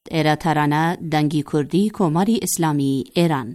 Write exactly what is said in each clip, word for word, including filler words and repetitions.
ایرا ترانه دنگی کردی کماری اسلامی ایران.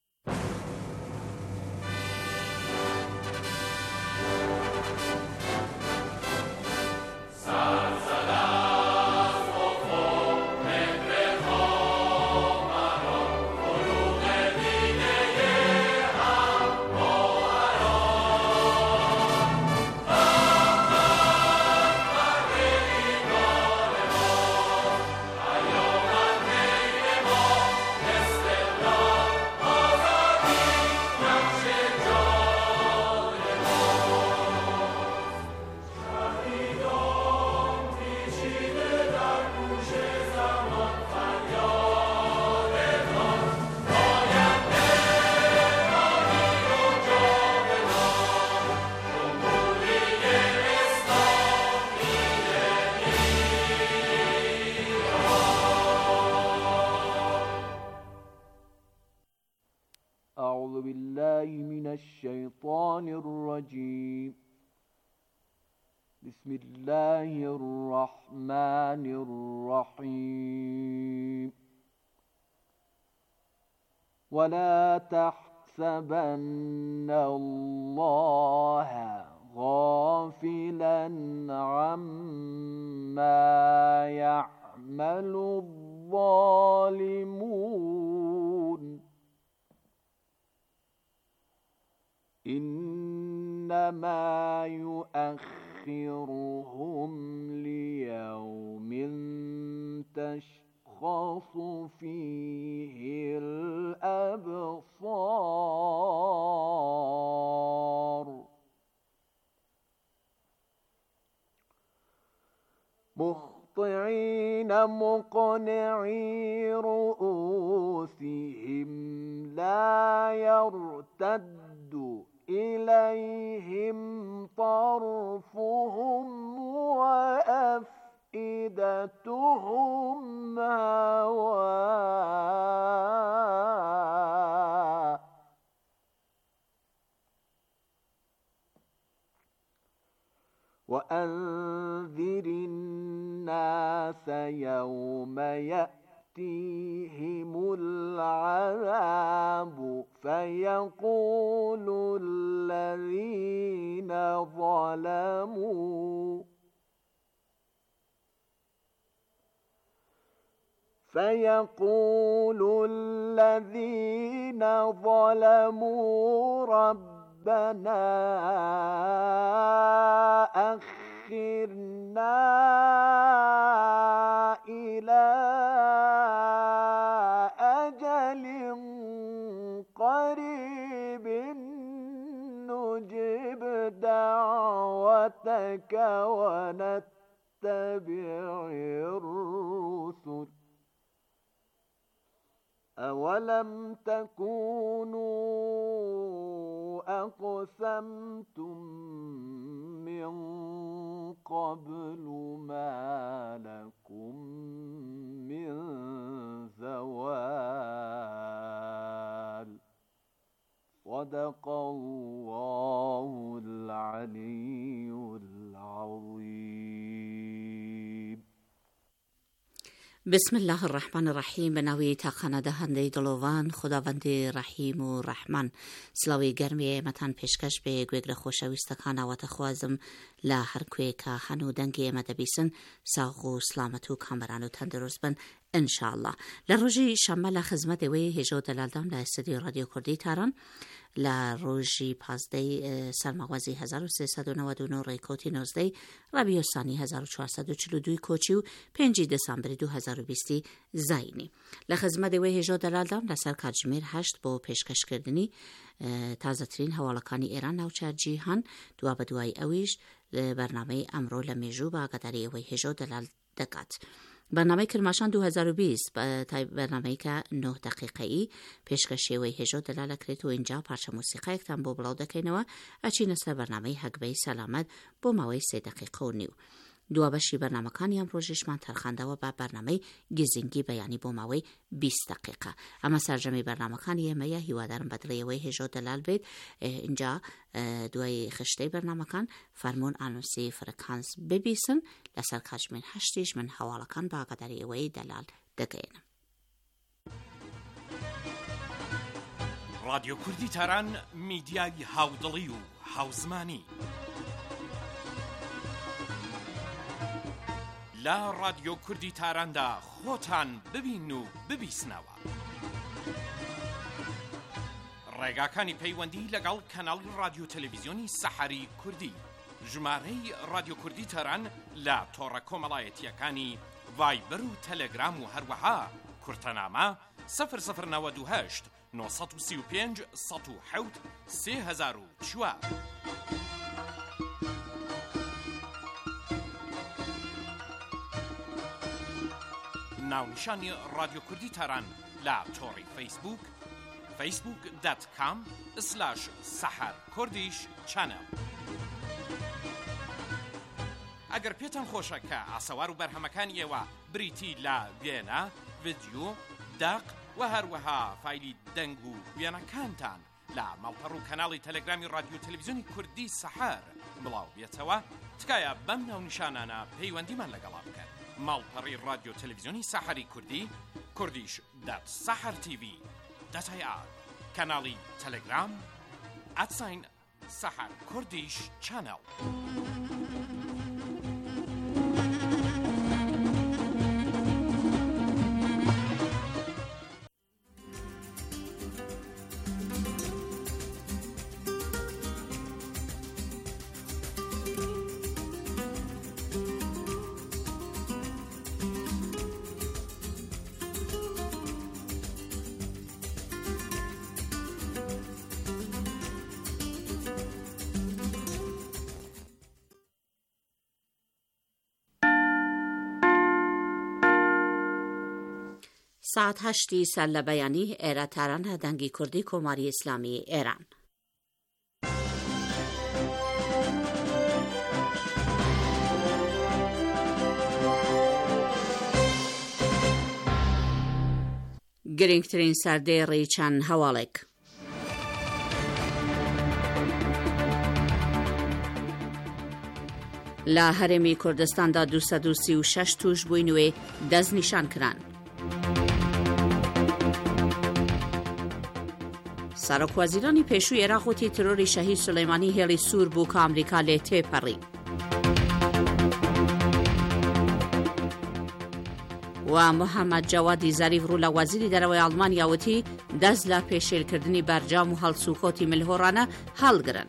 أعوذ بالله من الشيطان الرجيم. بسم الله الرحمن الرحيم. ولا تحسبن الله غافلا عما يعمل الظالمون إنما يؤخرهم ليوم تشخص فيه الأبصار مهطعين مقنعي رؤوسهم لا يرتد إليهم طرفهم وأفئدتهم هواء وأنذر الناس يوم يأتيهم العذاب فيقول الذين ظلموا فيقول الذين ظلموا ربنا أخرنا إلى أجل قريب نجب دعوتك ونتبع الرسل أولم تكونوا أقسمتم من قبل ما لكم من زوال صدق الله العلي العظيم. بسم الله الرحمن الرحیم. به نوی تاقانه دهنده دلوان خداوند رحیم و رحمان. سلاوی گرمی متن پیشکش به گوگر خوشویستکان و تخوازم لا هر کوی که هنو دنگی مدبیسن ساغ و سلامت و کامران و تندرست بن انشاءالله. لروجی شمال خدمت وی هجو دلالدام لاستدیو رادیو کردی تاران لروجی پازده سرمغوازی هزار و سیصد و نود و نه ریکوتی نوزده ربیع الثانی هزار و چهارصد و چهل و دو کوچی و پنج دسامبر دو هزار و بیست زاینی. لخدمت وی هجو دلالدام لسر کارجمیر هشت با پیشکش کردنی تازه ترین حوالکانی ایران نوچار جیهان دوا بدوای اویش برنامه امرو لمیجو با قدری وی هجو دلال دکات. برنامه کرماشان دو هزار و بیست برنامه که نه دقیقه‌ای پیشکشی وی هجو دلاله کرد و اینجا پارچه موسیقی اکتن بو بلاو دکینوا اچی نسل برنامه حقبه سلامت بو موی سه دقیقه و نیو. دو بشی برنامه کانی هم روشش من ترخنده و با برنامه گزینگی بیانی بو موی بیست دقیقه. اما سرجمی برنامه کانی میا هیوادارم بدلی وی هجو دلال بید. اینجا دوی خشته برنامه کان فرمون آنوسی فرکانس ببیسن لسر کجمین هشتیش من حوالکان با قدری وی دلال دەگەێنم. رادیۆ کوردی تاران میدیای هاودڵی و هاوزمانی لە رادیۆ کوردی تاراندا خۆتان ببین و ببیسنەوە. ڕێگاکانی پەیوەندی لەگەڵ کەناڵی رادیۆ تەلەڤیزیۆنی سەحەری کوردی، ژمارەی رادیۆ کوردی تاران لە تۆڕە کۆمەڵایەتیەکانی ڤایبەر و تەلەگرام و هەروەها کورتەنامە سەفر سەفر نەوەد و هەشت نۆ سەد و سی و پێنج سەد و حەوت سێ هەزار و چوار. ناونیشانی رادیۆ کوردی تاران لە تۆڕی فەیسبوک فەیسبوک دات کام سلاش سەحەر کوردیش چەنەڵ. ئەگەر پێتان خۆشە کە ئاسەوار و بەرهەمەکانی ئێوە بریتی لە وێنە، ڤیدیۆ، داق و هەروەها فایلی دەنگ و وێنەکانتان لە ماڵپەڕ و کەناڵی تەلەگرامی رادیۆ تەلەڤیزیۆنی کوردی سەحەر بڵاو بێتەوە، تکایە بەم ناونیشانانە پەیوەندیمان لەگەڵا بکەن. ماڵپەڕی رادیۆ تەلەڤیزیۆنی سەحەری کوردی، کوردیش دات سەحەر تیڤی دات ئای ئار، کەناڵی تەلەگرام ئەتساین سەحەر کوردیش چەنەڵ. ساعت هەشتی سەر لە بەیانی ئێرە تارانە دەنگی کوردی کۆماری ئیسلامی ئێران. گرنگترین سەردێڕی چەند هەواڵێک. لە هەرێمی کوردستاندا دوو سەد و سی و شەش توش بووی نوێ دەست نیشان کران. سەرۆکوەزیرانی پێشووی عێراق وتی ترۆری شەهید سولەیمانی هێڵی سوور بوو کە ئەمریکا لێ تێپەڕی. و محەممەد جەوادی زەریف ڕوو لە وەزیری دەرەوەی ئەڵمانیا وتی دەست لە پێشێلکردنی بەرجام و هەڵسوکۆتی ملهۆڕانە هەڵگرن.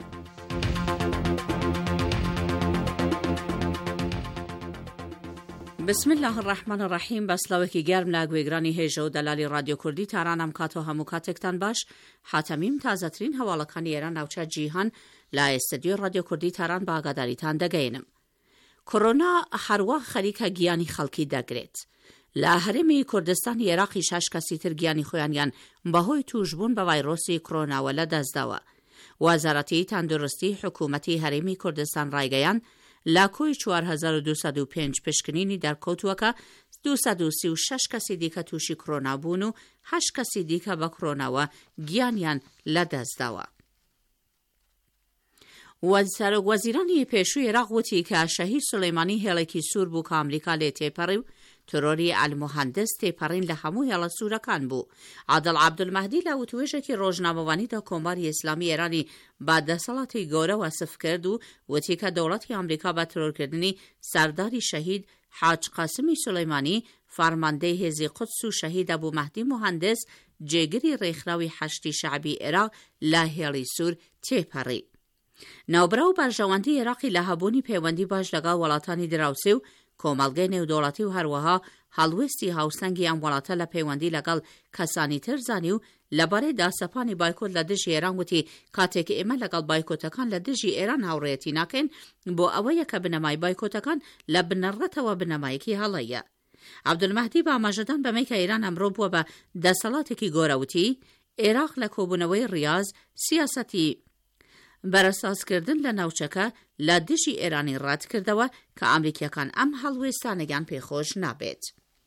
بسم الله الرحمن الرحیم. بەسڵەوەکی گەرم لە گوێگرانی هێژە و دەلالی رادیۆ کوردی تارانم کاتۆ هەموو کاتێکتان باش. حاتەمیم تازەترین هەواڵەکانی ئێران ناوچە جیهان لە ئێستدیۆی رادیۆ کوردی تاران بە ئاگاداریتان دەگەێنم. کۆڕۆنا هەروە خەریکە گیانی خەڵکی دەگرێت. لە هەرێمی کوردستانی عێراقی شەش کەسی تر گیانی خۆیانیان بەهۆی توشبوون بە ڤایرۆسی کۆڕۆناوە لەدەستداوە. وەزارەتی تەندروستی حکوومەتی هەرێمی کوردستان ڕایگەیان لە کۆی چوار هەزار و دووسەد و پێنج پشکنینی دەرکەوتووەکە دوو سەد و سی و شەش کەسی دیکە تووشی کۆڕۆنا بوون و هەشت کەسی دیکە بە کۆڕۆناوە گیانیان لەدەستداوە. سەرۆکوەزیرانی پێشووی عێراق وتی کە شەهید سولەیمانی هێڵێکی سوور بوو کە ئەمریکا لێ تێپەڕی و ترۆری ئەلموهەندس تێپەڕین لە هەموو هێڵە سوورەکان بوو. عادڵ عەبدولمەهدی لە وتوێژێکی ڕۆژنامەوانیدا کۆماری ئیسلامی ئێرانی با دەسەڵاتی گەورە وەسف کرد و وتی کە دەوڵەتی ئەمریکا بە ترۆرکردنی سەرداری شەهید حاج قاسمی سولەیمانی فەرماندەی هێزی قودس و شەهید ئەبوو مەهدی موهەندس جێگری ڕێکخراوی حەشتی شەعبی عێراق لە هێڵی سوور تێپەڕی. ناوبرا و بەرژەوەندی عێراقی لە هەبوونی پەیوەندی باش لەگەڵ وڵاتانی دراوسێ و کۆمەڵگەی نێودەوڵەتی و هەروەها هەڵوێستی هاوسەنگی ئەم وڵاتە لە پەیوەندی لەگەڵ کەسانی تر زانی و لەبارەی داسەپانی بایکۆت لە دژی ئێران وتی کاتێک ئێمە لەگەڵ بایکۆتەکان لە دژی ئێران هاوڕێتی ناکەین بۆ ئەوەیە کە بنەمای بایکۆتەکان لە بنەڕەتەوە بنەمایەکی هەڵەیە. عەبدولمەهدی بە ئاماژەدان بەمەی کە ئێران ئەمڕۆ بووە بە دەسەڵاتێکی گۆرەوتی عێراق لە کۆبوونەوەی ڕیاض سیاسەتی بەرەسازکردن لە ناوچەکە لە دژی ئێرانی ڕەت کردەوە کە ئەمریکیەکان ئەم هەڵوێستانەیان پێخۆش نابێت.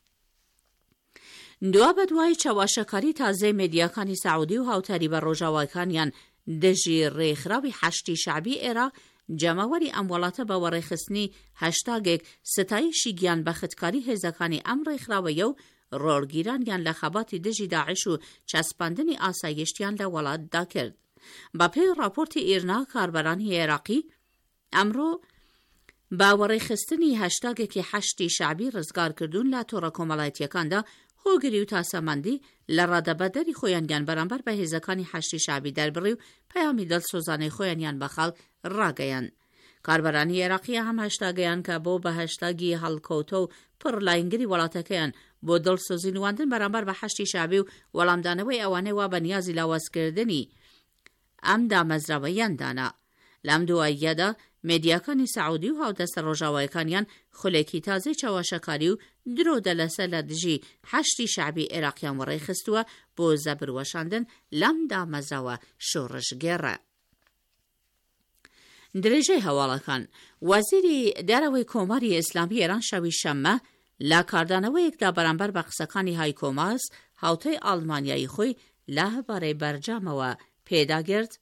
دوا بە دوای چاواشەکاری تازەی مێدیاکانی سەعودی و هاوتاری بە ڕۆژاوایەکانیان دژی ڕێکخراوی حەشتی شەعبی عێراق جەمەوەری ئەم وڵاتە بە وەڕێخستنی هەشتاگێک ستایشی گیان بە خودکاری هێزەکانی ئەم ڕێکخراوەیە و ڕۆڵگیرانیان لە خەباتی دژی داعش و چەسپاندنی ئاسایشتیان لە وڵاتدا کرد. بە پێی راپۆرتی ئیرنا کاربەرانی عێراقی ئەمڕۆ باوەڕێخستنی هەشتاگێکی حەشتی شعبی ڕزگارکردوون لە تۆڕە کۆمەڵایەتیەکاندا هۆگری و تاسەماندی لە ڕادەبەدەری خۆیانیان بەرامبەر بە هێزەکانی حەشتی شعبی دەربڕی و پەیامی دڵسۆزانەی خۆیانیان بە خەڵک ڕاگەیان. کاربەرانی عێراقی هەم هەشتاگەیان کە بۆ بە هەشتاگی هەڵکەوتە و پڕ لاینگری وڵاتەکەیان بۆ دڵسۆزی نواندن بەرامبەر بە حەشتی شعبی و وەڵامدانەوەی ئەوانەی وا بە نیازی لاوازکردنی ئەم دامەزراوەیان دانا. لەم دواییەدا مێدیاکانی سەعودی و هاودەستە ڕۆژاوایەکانیان خولێکی تازەی چاوەشەکاری و درۆدە لەسەر لە دژی حەشتی شعبی عێراقیان وەڕێخستووە بۆ زەبروەشاندن لەم دامەزراوە شۆڕشگێڕە. درێژەی هەواڵەکان وەزیری دەرەوەی کۆماری ئیسلامی ئێران شەوی شەممە لە کاردانەوەیەکدا بەرامبەر بە قسەکانی هایکۆماس هاوتەی ئاڵمانیایی خۆی لە هەبارەی بەرجامەوە پێداگرت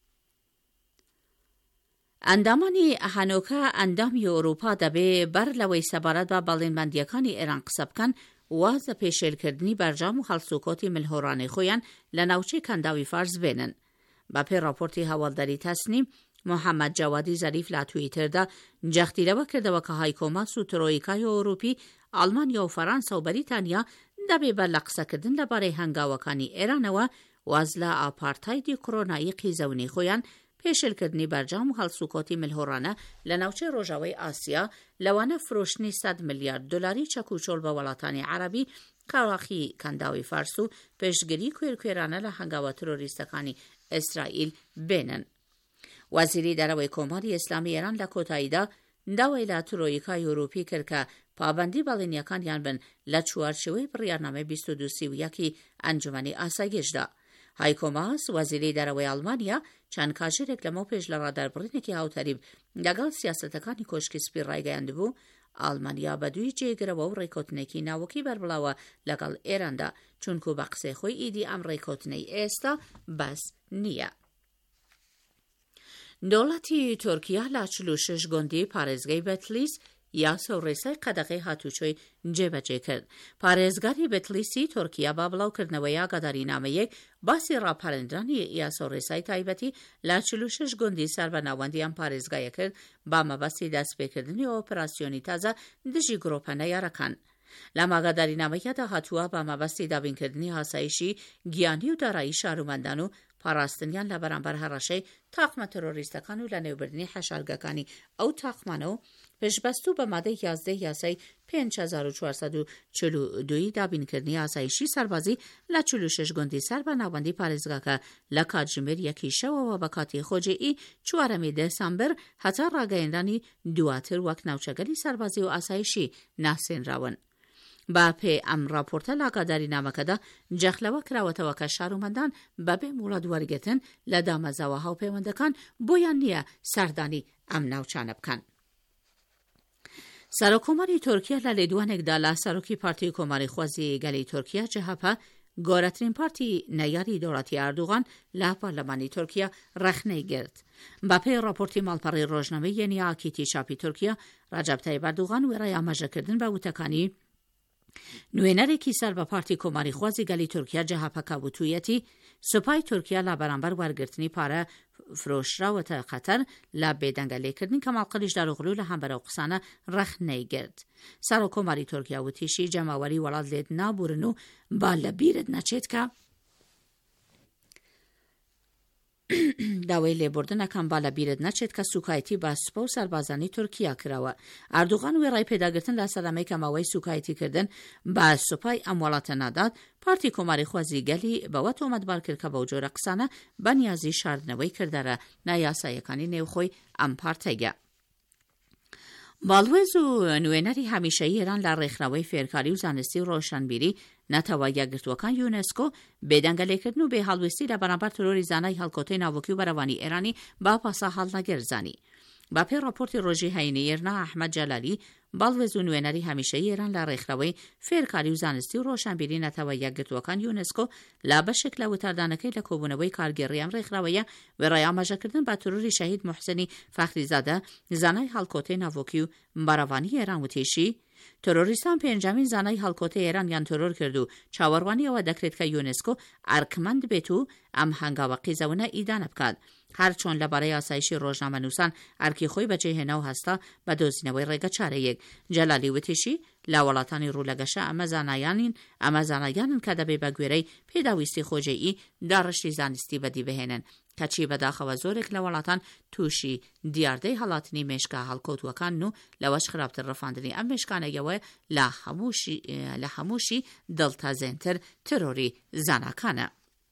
ئەندامانی هەنۆکە ئەندامی ئەوروپا دەبێ بەر لەوەی سەبارەت بە بەڵێنبەندیەکانی ئێران قسە بکەن وازە پێشێلکردنی بەرجام و هەڵسوکۆتی ملهۆڕانەی خۆیان لە ناوچەی کەنداوی فارس بێنن. بە پێی راپۆرتی هەواڵداری تەسنیم محەممەد جەوادی زەریف لە تویتردا جەختیرەوە کردەوە کە هایکۆماس و ترۆیکای ئەوروپی ئەڵمانیا و فەرانسا و بەریتانیا دەبێ بەر لە قسەکردن لەبارەی هەنگاوەکانی ئێرانەوە واز لە ئاپارتایدی کۆڕۆنایی قیزەونی خۆیان پێشێلکردنی بەرجام و هەڵسوکۆتی ملهۆڕانە لە ناوچەی ڕۆژاوای ئاسیا لەوانە فرۆشتنی سەد ملیارد دۆلاری چەکوچۆڵ بە وڵاتانی عەرەبی قاواخی کەنداوی فارس و پێشگیری کوێرکوێرانە لە هەنگاوە ترۆریستەکانی ئیسرائیل بێنن. وەزیری دەرەوەی کۆماری ئیسلامی ئێران لە کۆتاییدا داوای لە ترۆیکای ئەوروپی کرد کە پابەندی بەڵێنیەکانیان بن لە چوارچێوەی بڕیارنامەی بیست و دو سی و یەکی ئەنجومەنی ئاسایشدا. هایکۆماس وەزیری دەرەوەی ئەڵمانیا چەند کاژێرێک لەمەوە پێش لە ڕاداربڕینێکی هاوتەریب لەگەڵ سیاسەتەکانی کۆشکی سپی ڕایگەیاندبوو ئەڵمانیا بە دووی جێگرەوە و ڕێکۆتنێکی ناوەکی بەربڵاوە لەگەڵ ئێراندا چونکو بە قسەی خۆی ئیدی ئەم ڕێکۆتنەی ئێستا بەس نییە. دەوڵەتی تورکیا لە چل و شش گۆندی پارێزگای بەتلیس یاسە و ڕێسای قەدەغی هاتوچۆی جێبەجێ کرد. پارێزگاری بەتلیسی تورکیا با بڵاوکردنەوەی ئاگادارینامەیەک باسی ڕاپەڕێنرانی یاسە و ڕێسای تایبەتی لە چل و شش گۆندی سەر بە ناوەندی ئەم پارێزگایە کرد با مەبەستی دەستپێکردنی ئۆپراسیۆنی تازە دژی گرۆپە نەیارەکان. لە ئاگادارینامەیەدا هاتووە با مەبەستی دابینکردنی هاسایشی گیانی و دارایی شارومەندان و پاراستنیان لە بەرامبەر هەڕەشەی تاقمە تەرۆریستەکان و لە نێوبردنی حەشارگەکانی ئەو تاقمانە و پێشبەست و بە مادەی یازدەی یاسای پێنج هەزار و چوارسەد و چل و دوی دابینکردنی ئاسایشی سەربازی لە چل و شش گۆندی سەر بە ناوەندی پارێزگاکە لە کاتژمێر یەکی شەوەوە بە کاتی خۆجێئی چوارەمی دەسامبەر هەتا ڕاگەیەندانی دواتر وەک ناوچەگەلی سەربازی و ئاسایشی ناسێنراون. با پێ ئەم راپۆرتە لە ئاگادارینامەکەدا جەخلەوە کراوەتەوە کە شارومەندان بەبێ موڵەت وەرگرتن لە دامەزاوە هاوپەیوەندەکان بۆیان نییە سەردانی ئەم ناوچانە بکەن. سەرۆکۆماری تورکیا لە لێدوانێکدا لە سەرۆکی پارتی کۆماری خوازی گەلی تورکیا جەهەپە گۆرەترین پارتی نەیاری دەوڵەتی ئەردوغان لە پارلەمانی تورکیا ڕەخنەی گرت. بە پێی راپۆرتی ماڵپەڕی ڕۆژنامەی یەنی ئاکیتی چاپی تورکیا ڕەجەب تایب ئەردوغان وێڕای ئاماژەکردن بە وتەکانی نوێنەرێکی سەر بە پارتی کۆماری خوازی گەلی تورکیا جەهەپەکە وتوویەتی سوپای تورکیا لە بەرامبەر وەرگرتنی پارە فرۆشراوەتە قەتەر لە بێدەنگەلێکردنی کەماڵقەلیش داروغلو لە هەمبەرە و قسانە ڕەخنەی گرت. سەرۆکۆماری تورکیا وتیشی جەماوەری وڵات لێت نابورن و با لە بیرت نەچێت کە داوای لێبوردنەکان با لە بیرت نەچێت کە سوکایەتی بە سوپا و سەربازانی تورکیا کراوە. ئەردوغان وێڕای پێداگرتن لە سەلامەی کەماوەی سوکایەتیکردن بە سوپای ئەم وڵاتە نادات پارتی کۆماری خوازی گەلی بەوە تۆمەتبار کرد کە بەو جۆرە قسانە بەنیازی شاردنەوەی کردارە نایاسایەکانی نێوخۆی ئەم پارتەیە. باڵوێز و نوێنەری هەمیشەیی ئێران لە ڕێکخراوەی فێرکاری و زانستی و ڕۆشنبیری نەتەوە یەکگرتووەکان یونسکۆ بێدەنگەلێکردن و بێهەڵوێستی لە بەرامبەر ترۆری زانای هەڵکۆتەی ناوەکی و بەرەوانی ئێرانی با پاسا هەڵنەگەرزانی. با پێی راپۆرتی ڕۆژی هەینی ئێرنا ئەحمەد جەلالی باڵوێز و نوێنەری هەمیشەیی ئێران لە ڕێکخراوەی فێرکاری و زانستی و ڕۆشنبیری نەتەوە یەکگرتووەکان یونسکۆ لە بەشێک لە وتاردانەکەی لە کۆبوونەوەی کارگێڕی ئەم ڕێکخراوەیە وێڕای ئاماژەکردن بە ترۆری شەهید موحسینی فەخریزادە زانای هەڵکۆتەی ناوەکی و بەرەوانی ئێران وتێشی تۆرۆریستان پێنجەمین زانای هەڵکۆتە ئێرانیان تۆرۆر کرد و چاوەڕوانیەوە دەکرێت کە یونسکۆ ئەرکمەند بێت و ئەم هەنگاوە قیزەونە ئیدانە بکات. هەر چۆن لەبارەی ئاسایشی ڕۆژنامەنووسان ئەرکی خۆی بەجێهێنا و هەستا بە دۆزینەوەی ڕێگە چارەیەک. جەلالی وتیشی لە وڵاتانی ڕوولەگەشە ئەمە زانایانین ئەمە زانایانن کە دەبێ بە گوێرەی پێداویستی خۆجێئی داڕشتی زانستی بەدی بهێنن کەچی بەداخەوە زۆرێک لە وڵاتان تووشی دیاردەی هەڵاتنی مێشکە هەڵکۆتوەکان و لەوەش خراپتر ڕەفاندنی ئەم مێشکانەیەوە لە هەمووشی لە هەمووشی دڵتەزێنتر ترۆری زاناکانە.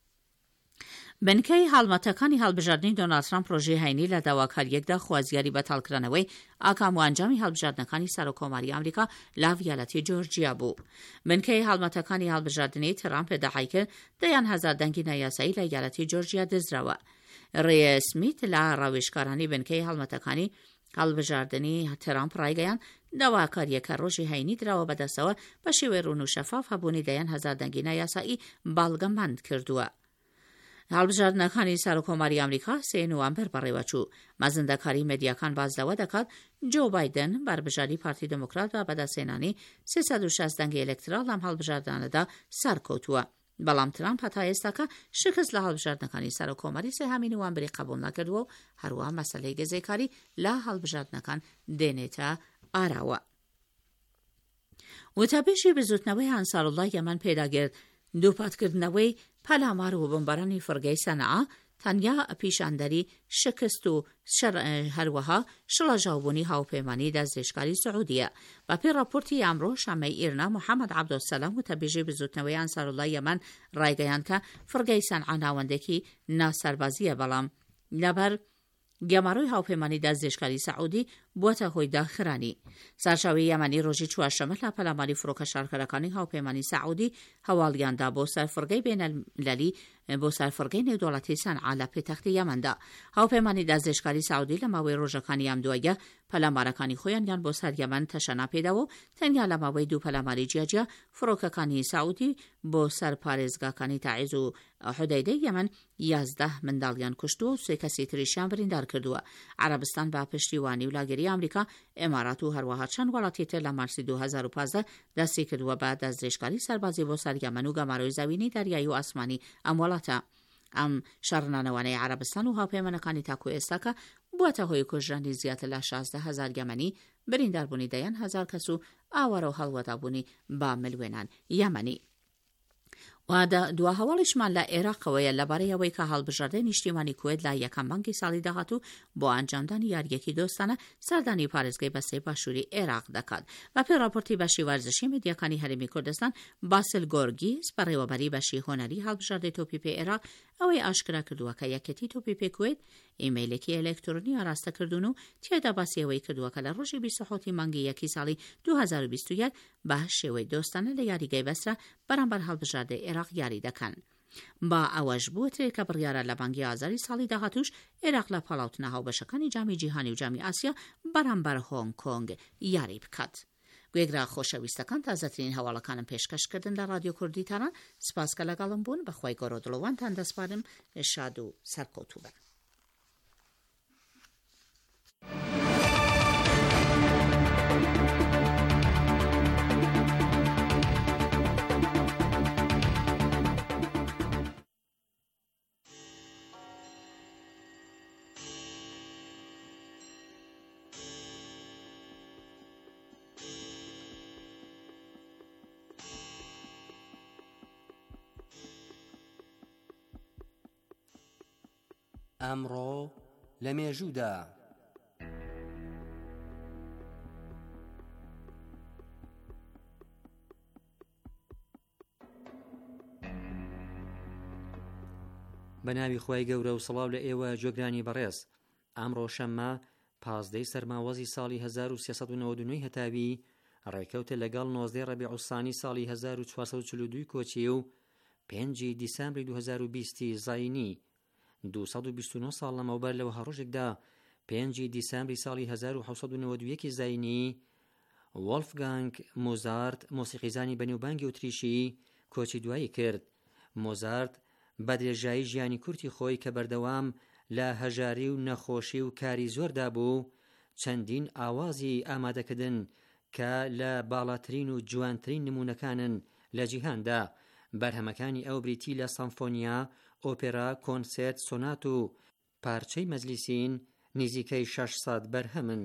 بنکەی هەڵمەتەکانی هەڵبژاردننی دۆنالد ترامپ ڕۆژەی هەینی لە داواکاریەکدا خوازیاری بەتاڵکردنەوەی ئاکام و ئەنجامی هەڵبژاردنەکانی سەرۆکۆماری ئەمریکا لە ڤیالەتی جۆرجیا بوو. بنکەی هەڵمەتەکانی هەڵبژاردننی ترامپ دەحای کرد دەیان هەزار دەنگی نایاسایی لە یالەتی جۆرجیا دزراوە. ڕێ سمیت لە ڕاوێژکارانی بنکەی هەڵمەتەکانی هەڵبژاردننی ترامپ ڕایگەیان داواکاریەکە ڕۆژی هەینی درراوە بەدەستەوە بە شێوەی ڕوون و شەفاف هەبوونی دەیان هەزار دەنگی نایاسایی باڵگەمەند کردووە. هەڵبژاردنەکانی سەرۆکۆماری ئەمریکا سێ نوامبەر بەڕێوەچوو. مەزەندەکاری مێدیاکان باز لەوە دەکات جۆ بایدن بەربژاری پارتی دموکرات بە بەدەستهێنانی سێسەد و شەست دەنگی ئێلکترال لەم هەڵبژاردنانەدا سەرکەوتووە. بەڵام ترامپ هەتا ئێستاکە شکست لە هەڵبژاردنەکانی سەرۆکۆماری سێهەمی نوامبەری قبوڵ نەکردووە و هەروە مەسەلەی گەزێکاری لە هەڵبژاردنەکان دێنێتە ئاراوە. وتەبێژی بزوتنەوەی ئەنسارڵڵای یەمەن پێداگرت دووپاتکردنەوەی پەلامار و بمبەرانی فڕگەی سەنعا تەنیا پیشاندەری شکست و هەروەها شڵەژاوبوونی هاوپەیمانی دەستێشکاری سعودیە. بە پێی راپۆرتی ئەمڕۆ شەمەی ئیرنا محەممەد عەبدولسەلام وتەبێژی بزوتنەوەی ئەنسارڵڵای یەمەن ڕایگەیان کە فڕگەی سەنعا ناوەندێکی ناسەربازیە بەڵام لەبەر گەماڕۆی هاوپەیمانی دەستێشکاری سعودی بووەتە هۆی داخرانی. سەرچاوی یەمەنی ڕۆژی چوارشەمە لە پەلاماری فڕۆکە شارکەرەکانی هاوپەیمانی سعودی هەواڵیاندا بۆ سەرفڕگەی بینەلملەلی بۆ سەرفڕگەی نێودوڵەتی سەنعا لە پێتەختی یەمەندا. هاوپەیمانی دەستێشکاری سعودی لە ماوەی ڕۆژەکانی ئەم دوایە پەلامارەکانی خۆیان یان بۆ سەر یەمەن تەشەنا پێداوە و تەنیا لە ماوەی دوو پەلاماری جیاجیا فڕۆکەکانی سعودی بۆ سەر پارێزگاکانی تاعیز و حودەیدەی یەمەن یازدە منداڵیان کوشتووە و سێ کەسی تریشیان بریندار کردووە. عەرەبستان بە پشتیوانی و لاگەری ئەمریکا ئێمارات و هەروەها چەند وڵاتی تر لە مارسی دوو هەزار و پانزدە دەستی کردووە بە دەستدرێژکاری سەربازی بۆ سەر یەمەن و گەماڕۆی زەوینەی دەریایی و ئاسمانی ئەم وڵاتە. ئەم شەڕنانەوانەی عەرەبستان و هاوپەیمانەکانی تاکو ئێستاکە بووەتە هۆی کوژرانی زیاتر لە شازدە هەزار یەمەنی برینداربوونی دەیان هەزار کەس و ئاوارە و هەڵوەدابوونی با ملوێنان یەمەنی. دوا هەواڵیشمان لە عێراقەوەیە لەبارەی ئەوەی کە هەڵبژاردنی نیشتیمانی کوێت لە یەکەم مانگی ساڵی داهاتوو بۆ ئەنجامدانی یاریەکی دۆستانە سەردانی پارێزگای بەسەی باشووری عێراق دەکات. بە پێی راپۆرتی بەشی وەرزشی میدیاکانی هەرێمی کوردستان باسل گۆرگیس بەڕێوەبەری بەشی هۆنەری هەڵبژاردەی تۆپی پێ عێراق ئەوەی ئاشکرا کردووە کە یەکەتی تۆپی پێ کوێت ئیمەیلێکی ئەلێکترۆنی ئاراستەکردوون و تێدا باسی ئەوەی کردووە کە لە ڕۆژی بیست مانگی یەکی ساڵی دوو هەزار و بیست و یەک بە شێوەی دۆستانە لە یاریگای بەسرە بەرامبەر هەڵبژاردەی عێراق یاری دەکەن. با ئەوەش بووترێت کە بڕیارە لە بانگی ئازاری ساڵی داهاتووش عێراق لە پاڵاوتنە هاوبەشەکانی جامی جیهانی و جامی ئاسیا بەرامبەر هۆنگ کۆنگ یاری بکات. گوێگرا خۆشەویستەکان تازەترین هەواڵەکانم پێشکەشکردن لە رادیۆ کوردی تاران. سپاس کە لەگەڵم بوون. بەخوای گەورە و دڵەوانتان دەسپارم. شاد و سەرکەوتوو بن. ئەمڕۆ لە مێژوودا بە ناوی خۆی گەورە و سڵاو لە ئێوە جۆگرانی بەڕێز. ئەمڕۆ شەممە پازدەی سەرماوەزی ساڵی هەزار و سێسەد و نەوەد و نۆی هەتاوی ڕێکەوتە لەگەڵ نۆزدەی ڕەبیع الثانی ساڵی هەزار و چوارسەد و چل و دوو کۆچی و پێنجی دیسەمبری دوو هەزار و بیستی زاینی دووسەد و بیست و نۆ ساڵ لەمەوبەر لەوە هەڕۆژێکدا پێنجی دیسەمبری ساڵی هەزار و حەوسەد و نەوەد و یەکی زاینی وۆلفگانگ مۆزارت مۆسیقیزانی بەنێوبانگی ئۆتریشی کۆچی دوایی کرد. مۆزارت بە درێژایی ژیانی کورتی خۆی کە بەردەوام لە هەژاری و نەخۆشی و کاری زۆردا بوو چەندین ئاوازی ئامادەکردن کە لە باڵاترین و جوانترین نمونەکانن لە جیهاندا. بەرهەمەکانی ئەو بریتی لە سەمفۆنیا، ئۆپێرا، کۆنسێرت، سۆنات و پارچەی مەجلیسین نزیکەی شەش سەد بەرهەمن.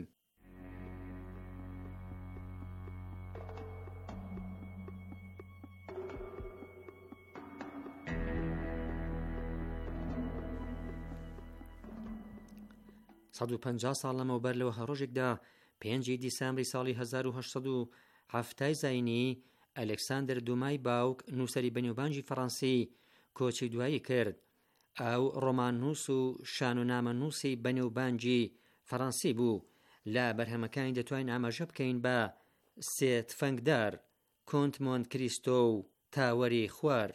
سەد و پەنجا ساڵ لەمەوبەر لەوە هەڕۆژێکدا پێنجی دیسامبری ساڵی هەزار و هەشت سەد و هەفتای زاینی ئەلێکساندر دومای باوک نووسەری بەنێوبانگی فەڕەنسی کۆچی دوایی کرد. ئەو ڕۆماننووس و شانۆنامە نووسی بەنێوبانگی فەڕەنسی بوو. لە بەرهەمەکانی دەتوانین ئاماژە بکەین بە سێ تفەنگدار، کۆنت مۆنت کریستۆ و تاوەری خوار.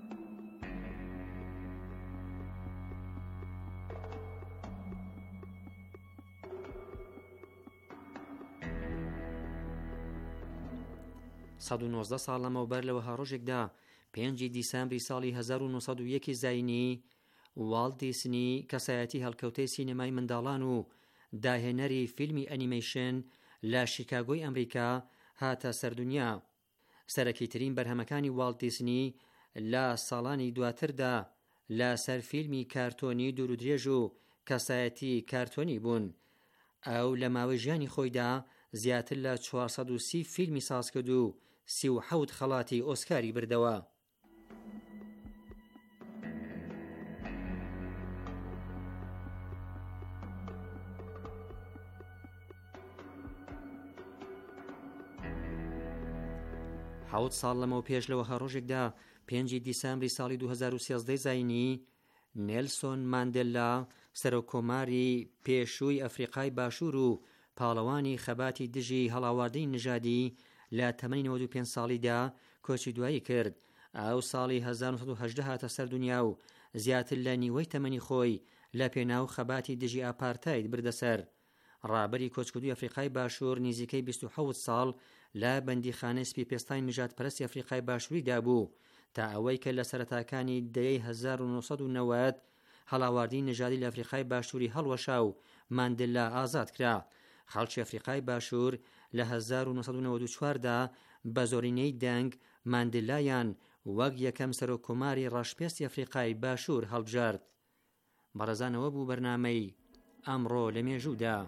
سەد و نۆزدە ساڵ لەمەوبەر لەوە هەڕۆژێکدا پێنجی دیسامبری ساڵی هەزار و نۆسەد و یەک زاینی واڵت دیسنی کەسایەتی هەڵکەوتەی سینەمای منداڵان و داهێنەری فیلمی ئەنیمەیشن لە شیکاگۆی ئەمریکا هاتە سەردونیا. سەرەکیترین بەرهەمەکانی واڵت دیسنی لە ساڵانی دواتردا لە سەر فیلمی کارتۆنی دوورودرێژ و کەسایەتی کارتۆنی بوون. ئەو لە ماوەی ژیانی خۆیدا زیاتر لە چوارسەد و سی فیلمی ساز کرد و سی و حەوت خەڵاتی ئۆسکاری بردەوە. حەوت ساڵ لەمەوە پێش لەوە هەڕۆژێکدا پێنجی دیسامبری ساڵی دوو هەزار و سیازدە زاینی نێلسۆن ماندێلا سەرۆکۆماری پێشووی ئەفریقای باشوور و پاڵەوانی خەباتی دژی هەڵاواردەی نژادی لە تەمەنی نەوەد و پێنج ساڵیدا کۆچی دوایی کرد. ئەو ساڵی هەزار و نۆ سەد و هەژدە هاتە سەر دنیا و زیاتر لە نیوەی تەمەنی خۆی لە پێناو خەباتی دژی ئاپارتاید بردەسەر. ڕابەری کۆچکردوی ئەفریقای باشوور نزیکەی بیست و حەوت ساڵ لە بەندیخانەی سپیپێستانی نژادپەرستی ئەفریقای باشووریدا بوو تا ئەوەی کە لە سەرەتاکانی دەیەی هەزار و نۆ سەد و نەوەد هەڵاواردی نژادی لە ئەفریقای باشووری هەڵوەشا و ماندێلا ئازاد کرا. خەڵکی ئەفریقای باشوور لە هەزار و نۆ سەد و نەوەد و چواردا بە زۆرینەی دەنگ ماندێلایان وەک یەکەم سەرۆکۆماری ڕەشپێستی ئەفریقای باشوور هەڵبژارد. بەڕێزانەوە بوو بەرنامەی ئەمڕۆ لە مێژوودا.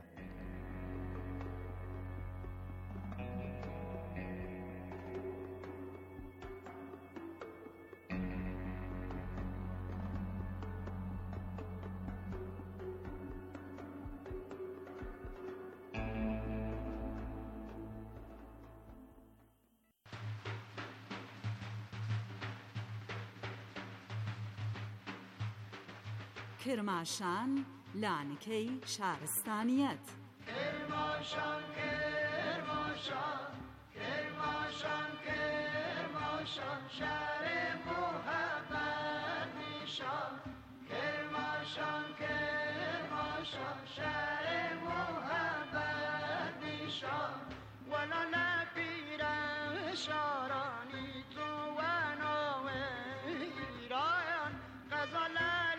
کرماشان لانکەی شارستانیەت. کرماشان کرماشان کرماشان کرماشان شهر محبت نیشان کرماشان کرماشان شهر محبت نیشان ولا نپیرن شارانی تو و نوه ایران غزال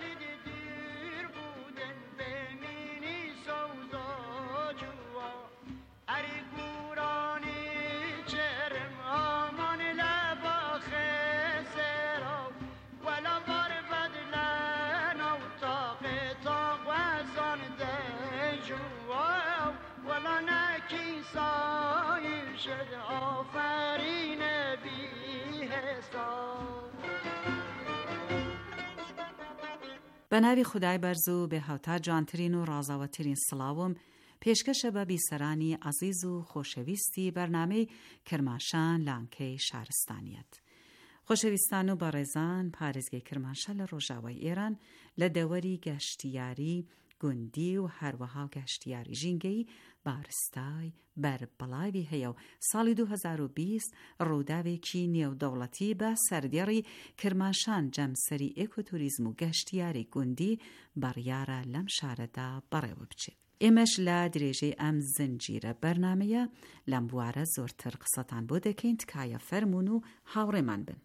بە ناوی خودای بەرز و بێ هاوتا جوانترین و ڕازاوەترین سڵاوم پێشکەشە بە بیسەرانی عەزیز و خۆشەویستی بەرنامەی کرماشان لانکەی شارستانیەت. خۆشەویستان و بەڕێزان، پارێزگای کرماشان لە ڕۆژاوای ئێران لە دەوەری گەشتیاری گوندی و هەروەها گەشتیاری ژینگەی بارستای بەربڵاوی هەیە و ساڵی دوو هەزار و بیست ڕووداوێکی نێودەوڵەتی بە سەردێڕی کرماشان جەمسەری ئێکۆتوریزم و گەشتیاری گوندی بڕیارە لەم شارەدا بەڕێوە بچێت. ئێمەش لە درێژەی ئەم زنجیرە بەرنامەیە لەم بوارە زۆرتر قسەتان بۆ دەکەین، تکایە فەرمون و هاوڕێمان بن.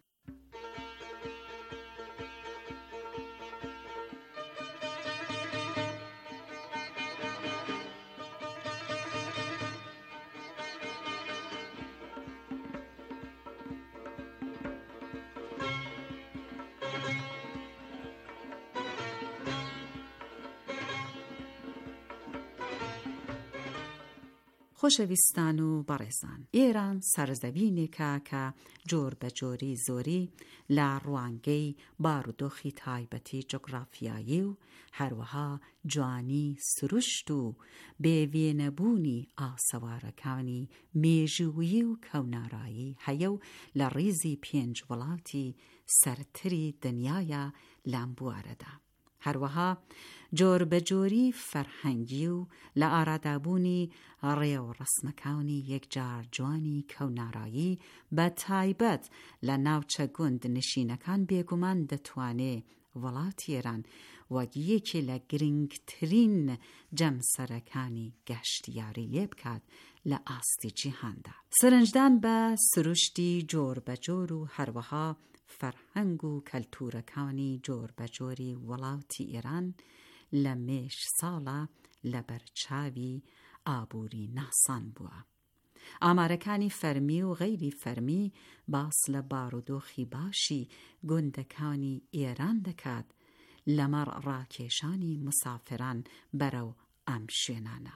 خۆشەویستان و بەڕێزان، ئێران سەرزەوینێکە کە جۆر بە جۆری زۆری لە ڕوانگەی بارودۆخی تایبەتی جغرافیایی و هەروەها جوانی سروشت و بێوێنەبوونی ئاسەوارەکانی مێژوویی و کەونارایی هەیە و لە ڕیزی پێنج وڵاتی سەرتری دنیایە لەم بوارەدا. هەروەها جۆر بە جۆری فەرهەنگی و لە ئارادابوونی ڕێو ڕسمەکانی یەکجار جوانی کەونارایی بە تایبەت لە ناوچە گوند نشینەکان بێگومان دەتوانێت وڵاتی ئێران وەک یەکێ لە گرنگترین جەمسەرەکانی گەشتیاری لێ بکات لە ئاستی جیهاندا. سەرنجدان بە سروشتی جۆر بە جۆر و هەروەها فەرهەنگ و کەلتورەکانی جۆر بە جۆری وڵاتی ئێران لە مێش ساڵە لە بەرچاوی ئابووری ناسان بووە. ئامارەکانی فەرمی و غەیری فەرمی باس لە بارودۆخی باشی گوندەکانی ئێران دەکات لەمەڕ ڕاکێشانی مسافران بەرەو ئەم شوێنانە.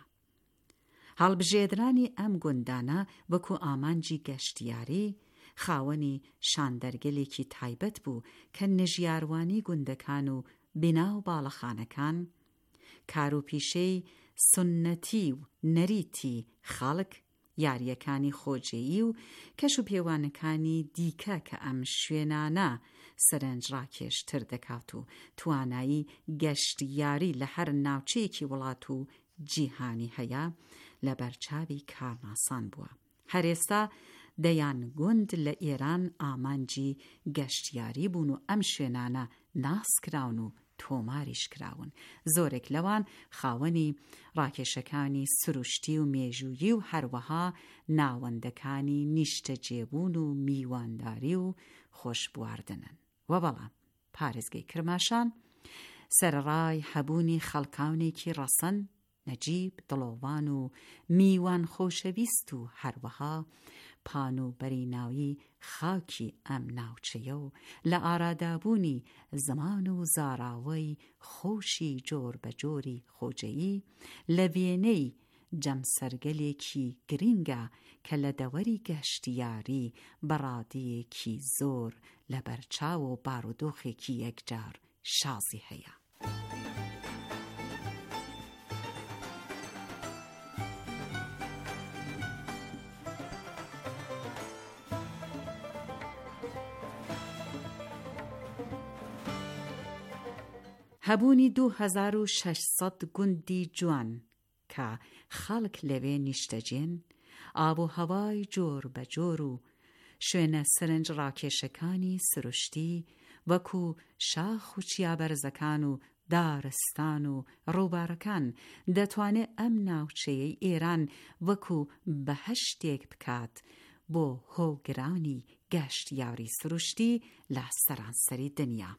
هەڵبژێدرانی ئەم گوندانە وەکو ئامانجی گەشتیاری خاوەنی شاندەرگەلێکی تایبەت بوو کە نژیاروانی گوندەکان و بنا و باڵەخانەکان، کاروپیشەی سنەتی و نەریتی خەڵک، یاریەکانی خۆجێیی و کەش و پێوانەکانی دیکە کە ئەم شوێنانە سەرنج ڕاکێشتر دەکات و توانایی گەشتیاری لە هەر ناوچەیەکی وڵات و جیهانی هەیە لە بەرچاوی کارناسان بووە. هەر ئێستا دەیان گوند لە ئێران ئامانجی گەشتیاری بوون و ئەم شوێنانە ناسکراون و تۆماریش کراون. زۆرێک لەوان خاوەنی ڕاکێشەکانی سروشتی و مێژوویی و هەروەها ناوەندەکانی نیشتە جێبوون و میوانداری و خۆشبواردنن. و بەڵام پارێزگای کرماشان سەرڕای هەبوونی خەڵکاونێکی ڕەسەن، نەجیب، دڵۆوان و میوان خۆشەویست و هەروەها پان و بەریناوی خاکی ئەم ناوچەیە و لە ئارادابوونی زمان و زاراوەی خۆشی جۆر بە جۆری خۆجەیی لە وێنەی جەمسەرگەلێکی گرینگە کە لە دەوەری گەشتیاری بەڕادەیەکی زۆر لە بەرچاو و بارودۆخێکی یەکجار شازی هەیە. هەبوونی دوو هەزار و شەشسەد گوندی جوان کە خەڵک لەوێ نیشتەجێن، ئاب و هەوای جۆر بە جۆر و شوێنە سەرنج ڕاکێشەکانی سروشتی وەکو شاخ و چیابەرزەکان و دارستان و ڕووبارەکان دەتوانێت ئەم ناوچەیەی ئێران وەکو بەهەشتێک بکات بۆ هۆگرانی گەشتیاری سروشتی لە سەرانسەری دنیا.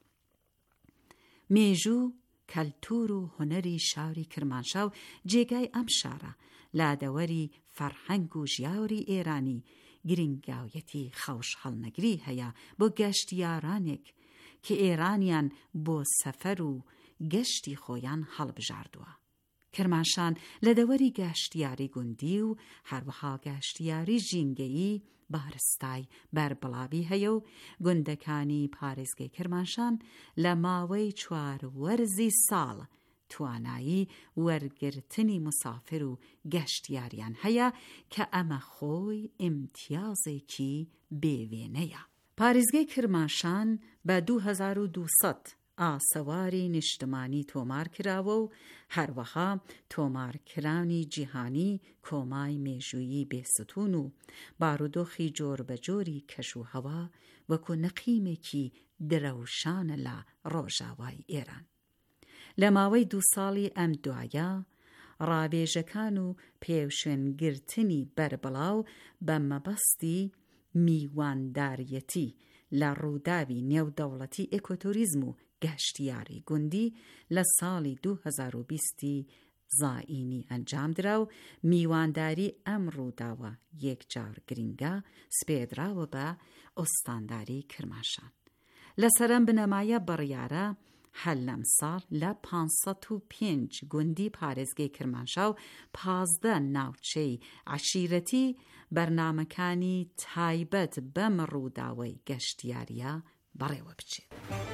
مێژوو، کەلتور و هونەری شاری کرمانشاو جێگای ئەم شارە لە دەوەری فەرهەنگ و ژیاوری ئێرانی گرنگاویەتی خەوش هەڵنەگری هەیە بۆ گەشتیارانێک کە ئێرانیان بۆ سەفەر و گەشتی خۆیان هەڵبژاردووە. کرمانشان لە دەوەری گەشتیاری گوندی و هەروەها گەشتیاری ژینگەیی بارستای بەربڵاوی هەیە و گوندەکانی پارێزگای کرمانشان لە ماوەی چوار وەرزی ساڵ توانایی وەرگرتنی مسافر و گەشتیاریان هەیە کە ئەمە خۆی ئیمتیازێکی بێوێنەیە. پارێزگای کرمانشان بە دوو هەزار و دووسەد ئاسەواری نیشتمانی تۆمار کراوە و هەروەها تۆمارکرانی جیهانی کۆمای مێژوویی بێستون و بارودۆخی جۆر بە جۆری کەش و هەوا وەکو نەقیمێکی درەوشانە لە ڕۆژاوای ئێران. لە ماوەی دوو ساڵی ئەم دوایە ڕابێژەکان و پێوشێنگرتنی بەربڵاو بە مەبەستی میوانداریەتی لە ڕووداوی نێودەوڵەتی ئێکۆتۆریزم و گەشتیاری گوندی لە ساڵی دوو هەزار و بیستی زائینی ئەنجام درا و میوانداری ئەم ڕووداوە یەکجار گرینگە سپێدراوە بە ئۆستانداری کرمانشان. لە سەرەم بنەمایە بڕیارە هەر لەم ساڵ لە پانسەد و پێنج گوندی پارێزگای کرمانشاو پازدە ناوچەی عەشیرەتی بەرنامەکانی تایبەت بەم ڕووداوەی گەشتیاریە بەڕێوە بچێت.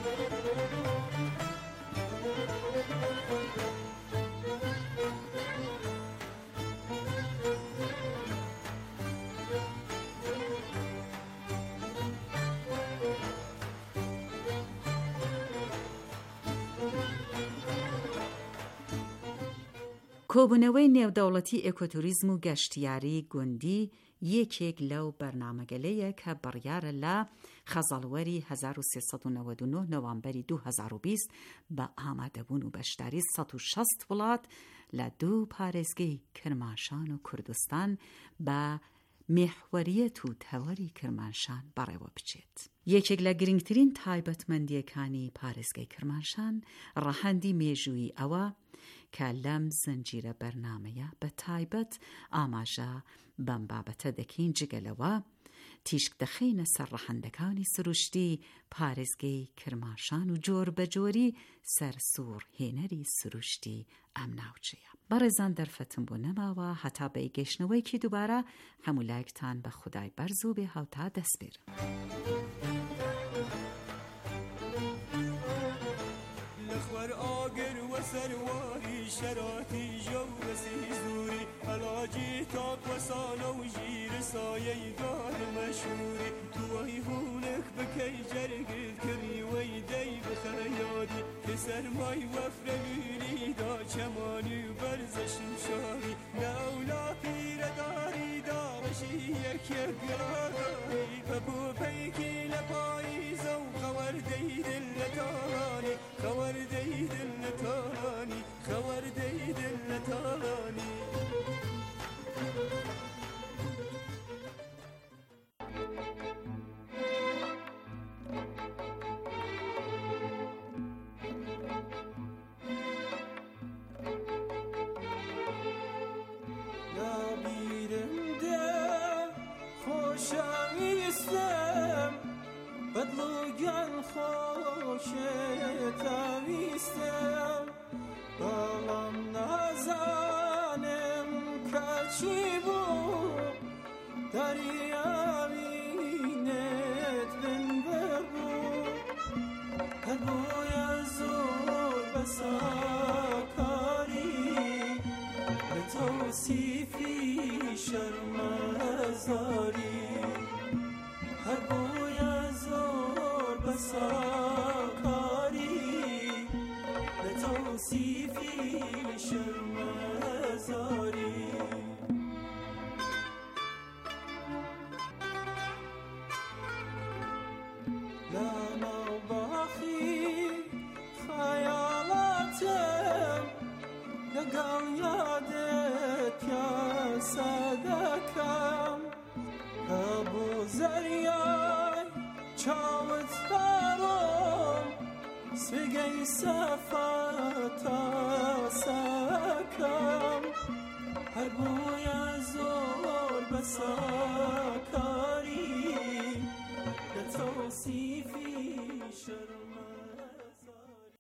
کۆبوونەوەی نێودەوڵەتی ئێکۆتوریزم و گەشتیاری گوندی یەکێک لەو بەرنامەگەلەیە کە بڕیارە لە خەزاڵوەری هەزار و سێسەد و نەوەد و نۆ نۆڤەمبەری دوو هەزار و بیست بە ئامادەبوون و بەشداری سەد و شەست وڵات لە دوو پارێزگەی کرماشان و کوردستان بە مێحوەریەت و تەوەری کرمانشان بەڕێوە بچێت. یەکێک لە گرنگترین تایبەتمەندیەکانی پارێزگای کرمانشان ڕەهەندی مێژووی ئەوە کە لەم زنجیرە بەرنامەیە بە تایبەت ئاماژە بەم بابەتە دەکەین جگەلەوە تیشک دەخینە سەر ڕەهەندەکانی سروشتی پارێزگەی کرماشان و جۆر بە جۆری سەرسوور هێنەری سروشتی ئەم ناوچەیە. بەڕێزان دەرفەتم بۆ نەماوە هەتا بە گەیشتنەوەیکی دووبارە هەموو لایەکتان بە خودای بەرز و بێ هاوتا دەستپێر. لخور آگر و سرواری شراتی جو و سیزوری علاجی تاق و سانا و جیر سایه گار مشهوری توی هونک بکی جرگل کری وی دی بخیادی که سرمای وفرگیری دا چمانی و برزشم شاری نولا پیر داری دا بشی یک یک گراری ببو پیکی لپاییز و خور دی دل لطانی خور دی دل لطانی خور دی دل لطانی خوشم بدلوگن خوشتویستم بالام نزانم کچی بود دریاوینت بن ببود هر بوی زور بساکاری به توصیفی شرمزاری هر بوی زور بساکاری به توصیفی شرمزاری لانا باخی خیالاتم لگل یادت پیاسه دکم ابو زریای چاوت برام سگی صفتا سکم هر بوی زور بساکاری به توصیفی شرمزاری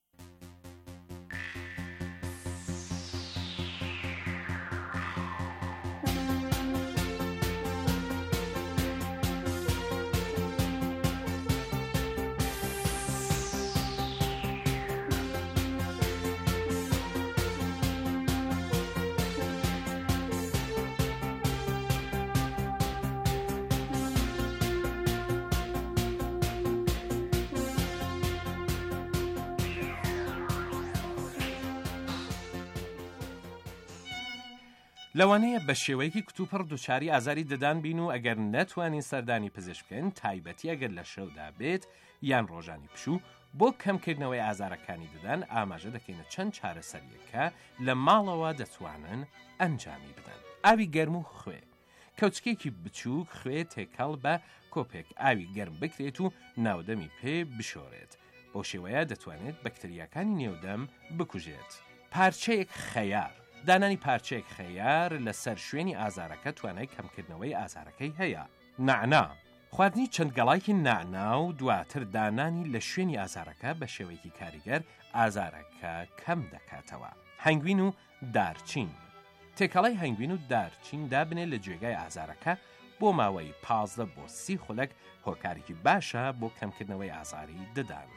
لەوانەیە بە شێوەیەکی کتوپڕ دووچاری ئازاری دەدان بین و ئەگەر نەتوانین سەردانی پزیشک بکەین تایبەتی ئەگەر لە شەودا بێت یان ڕۆژانی پشوو بۆ کەمکردنەوەی ئازارەکانی دەدان ئاماژە دەکەینە چەند چارەسەریەکە لە ماڵەوە دەتوانن ئەنجامی بدەن. ئاوی گەرم و خوێ کەوچکێکی بچووک خوێ تێکەڵ بە کۆپێک ئاوی گەرم بکرێت و ناودەمی پێ بشۆرێت. بۆ شێوەیە دەتوانێت بەکتریاکانی نێودەم بکوژێت. پارچەیەک خەیار دانانی پارچەیەک خەیار لەسەر شوێنی ئازارەکە توانای کەمکردنەوەی ئازارەکەی هەیە. نعنا خواردنی چەند گەڵایکی نانا و دواتر دانانی لە شوێنی ئازارەکە بە شێوەیەکی کاریگەر ئازارەکە کەم دەکاتەوە. هەنگوین و دارچین تێکەڵای هەنگوین و دارچین دابنێ لە جێگای ئازارەکە بۆ ماوەی پازدە بۆ سی خولەک هۆکارێکی باشە بۆ کەمکردنەوەی ئازاری ددان.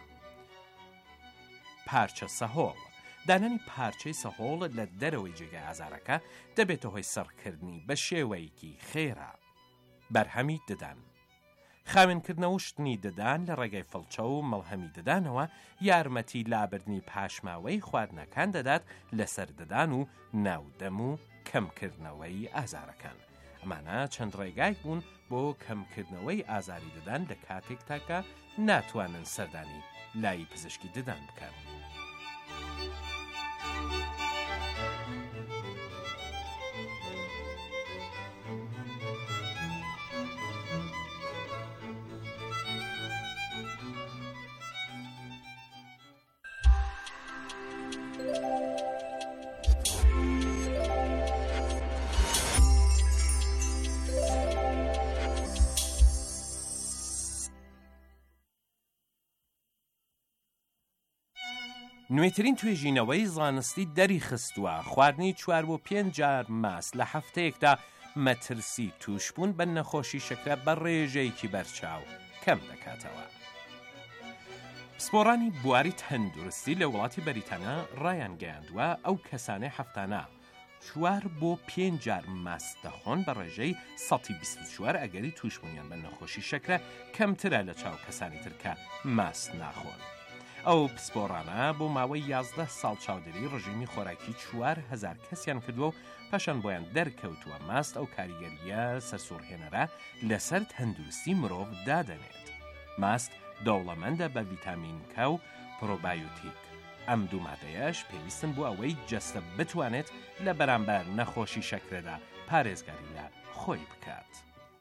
پارچە سەهۆڵ دانانی پارچەی سەهۆڵ لە دەرەوەی جێگای ئازارەکە دەبێتە هۆی سەرکردنی بە شێوەیەکی خێرا. بەرهەمی ددان خاوێنکردنەوە شتنی ددان لە ڕێگەی فڵچە و مەڵهەمی ددانەوە یارمەتی لابردنی پاشماوەی خواردنەکان دەدات لەسەر ددان و ناودەم و کەمکردنەوەی ئازارەکان. ئەمانە چەند ڕێگای بوون بۆ کەمکردنەوەی ئازاری ددان لە کاتێک تاکە ناتوانن سەردانی لای پزیشکی ددان بکەن. نوێترین توێژینەوەی زانستی دەری خستووە خواردنی چوار بۆ پێنج جار ماس لە هەفتەیەکدا مەترسی توشبوون بە نەخۆشی شەکرە بە ڕێژەیەکی بەرچاو کەم دەکاتەوە. پسپۆڕانی بواری تەندروستی لە وڵاتی بەریتانیا ڕایان گەیاندووە ئەو کەسانەی هەفتانە چوار بۆ پێنج جار ماس دەخۆن بە ڕێژەی سەد و بیست و چوار ئەگەری توشبوونیان بە نەخۆشی شەکرە کەمترە لە چاو کەسانی ترکە ماس ناخۆن. ئەو پسپۆڕانە بۆ ماوەی یازدە ساڵ چاودێری ڕژیمی خۆراکی چوار هەزار کەسیان کردووە و پاشان بۆیان دەرکەوتووە ماست ئەو کاریگەریە سەرسوڕهێنەرە لەسەر تەندروستی مرۆڤ دادەنێت. ماست دەوڵەمەندە بە ڤیتامین کە و پرۆبایۆتیک. ئەم دوو مادەیەش پێویستن بۆ ئەوەی جەستە بتوانێت لە بەرامبەر نەخۆشی شەکرەدا پارێزگاری لە خۆی بکات.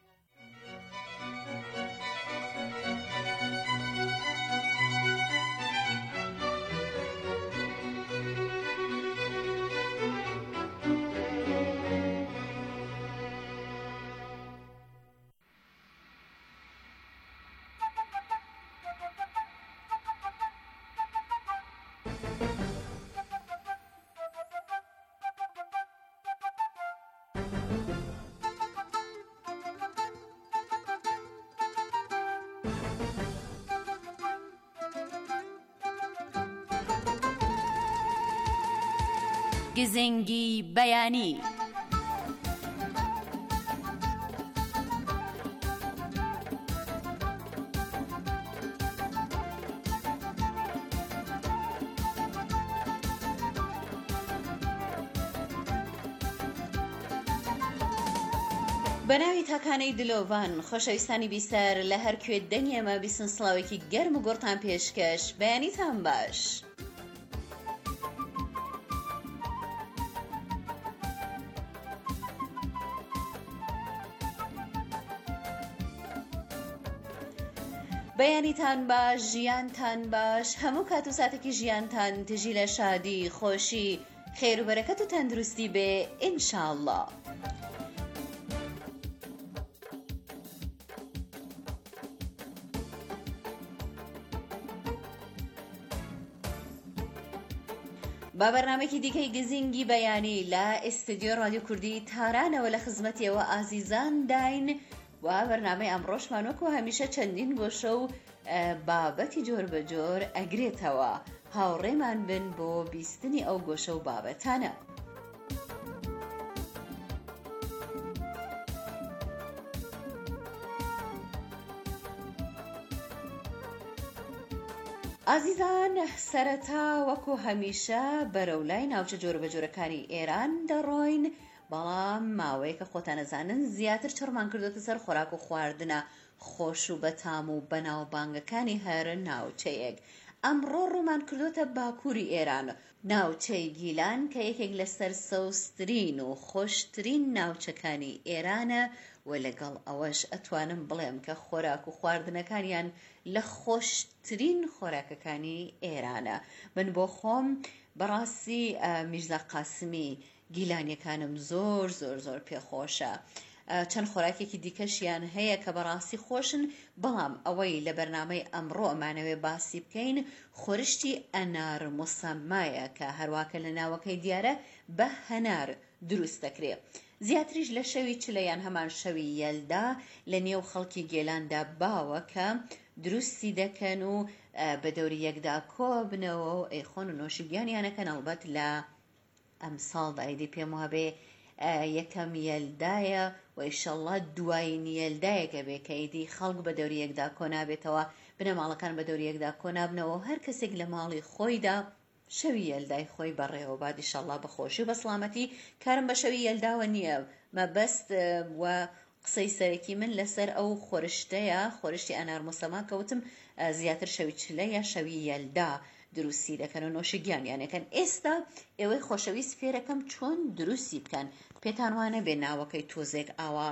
گزنگی بەیانی. بەناوی تاکانەی دلۆڤان خۆشەویستانی بیسەر لە هەر کوێ دەنگێمە بیستن سڵاوێکی گەرم و گۆڕتان پێشکەش بەیانیتان باش. بەیانیتان باش، ژیانتان باش، هەموو کات و ساتێکی ژیانتان تژی لە شادی، خۆشی، خێر و بەرەکەت و تەندروستی بێ ئینشاءالله. با بەرنامەیەکی دیکەی گزینگی بەیانی لە ئستودیۆ رادیۆ کوردی تارانەوە لە خزمەتیەوە ئازیزان داین و بەرنامەی ئەمڕۆشمان وەکو هەمیشە چەندین گۆشە و بابەتی جۆر بە جۆر ئەگرێتەوە. هاوڕێمان بن بۆ بیستنی ئەو گۆشە و بابەتانە. ئازیزان سەرەتا وەکو هەمیشە بەرەولای ناوچە جۆر بە جۆرەکانی ئێران دەڕۆین، بەڵام ماوەیە کە خۆتان ئەزانن زیاتر چڕمان کردوتە سەر خۆراک و خواردنە خۆش و بەتام و بەناوبانگەکانی هەر ناوچەیەک. ئەمڕۆ ڕوومان کردوتە باکووری ئێران، ناوچەی گیلان کە یەکێک لە سەرسەوزترین و خۆشترین ناوچەکانی ئێرانە و لەگەڵ ئەوەش ئەتوانم بڵێم کە خۆراک و خواردنەکانیان لە خۆشترین خۆراکەکانی ئێرانە. من بۆ خۆم بەڕاستی میرزا قاسمی گیلانیەکانم زۆر زۆر زۆر پێخۆشە. چەند خۆراکێکی دیکەشیان هەیە کە بەڕاستی خۆشن بەڵام ئەوەی لە بەرنامەی ئەمڕۆ ئەمانەوێ باسی بکەین خۆرشتی ئەنار موسەمایە کە هەروواکە لە ناوەکەی دیارە بە هەنار دروست دەکرێت. زیاتریش لە شەوی چلەیان هەمان شەوی یەلدا لە نێو خەڵکی گێلاندا باوە کە دروستی دەکەن و بە دەوری یەکدا کۆبنەوە و ئەیخۆن و نۆشیگیانیانەکەن ئەڵبەت لە ئەم ساڵدا ئیدی پێم وابێ یەکەم یەلدایە و ئیشەڵڵا دوایین یەلدایەکە بێ کە ئیدی خەڵک بە دەوری یەکدا کۆنابێتەوە بنەماڵەکان بە دەوری یەکدا کۆنابنەوە هەر کەسێک لە ماڵی خۆیدا شەوی یەلدای خۆی بەڕێوە باد ئیشەڵڵا بەخۆشی و بەسڵامەتی کارم بە شەوی یەلداوە نییە مەبەست و قسەی سەرەکی من لەسەر ئەو خۆرشتەیە خۆرشتی ئەنار موسەما کەوتم زیاتر شەوی چلە یا شەوی یەلدا دروستی دەکەن و نۆشیگیانیانەکەن. ئێستا ئێوەی خۆشەویست فێرەکەم چۆن دروستی بکەن پێتان وانە بێ ناوەکەی تۆزێک ئاوا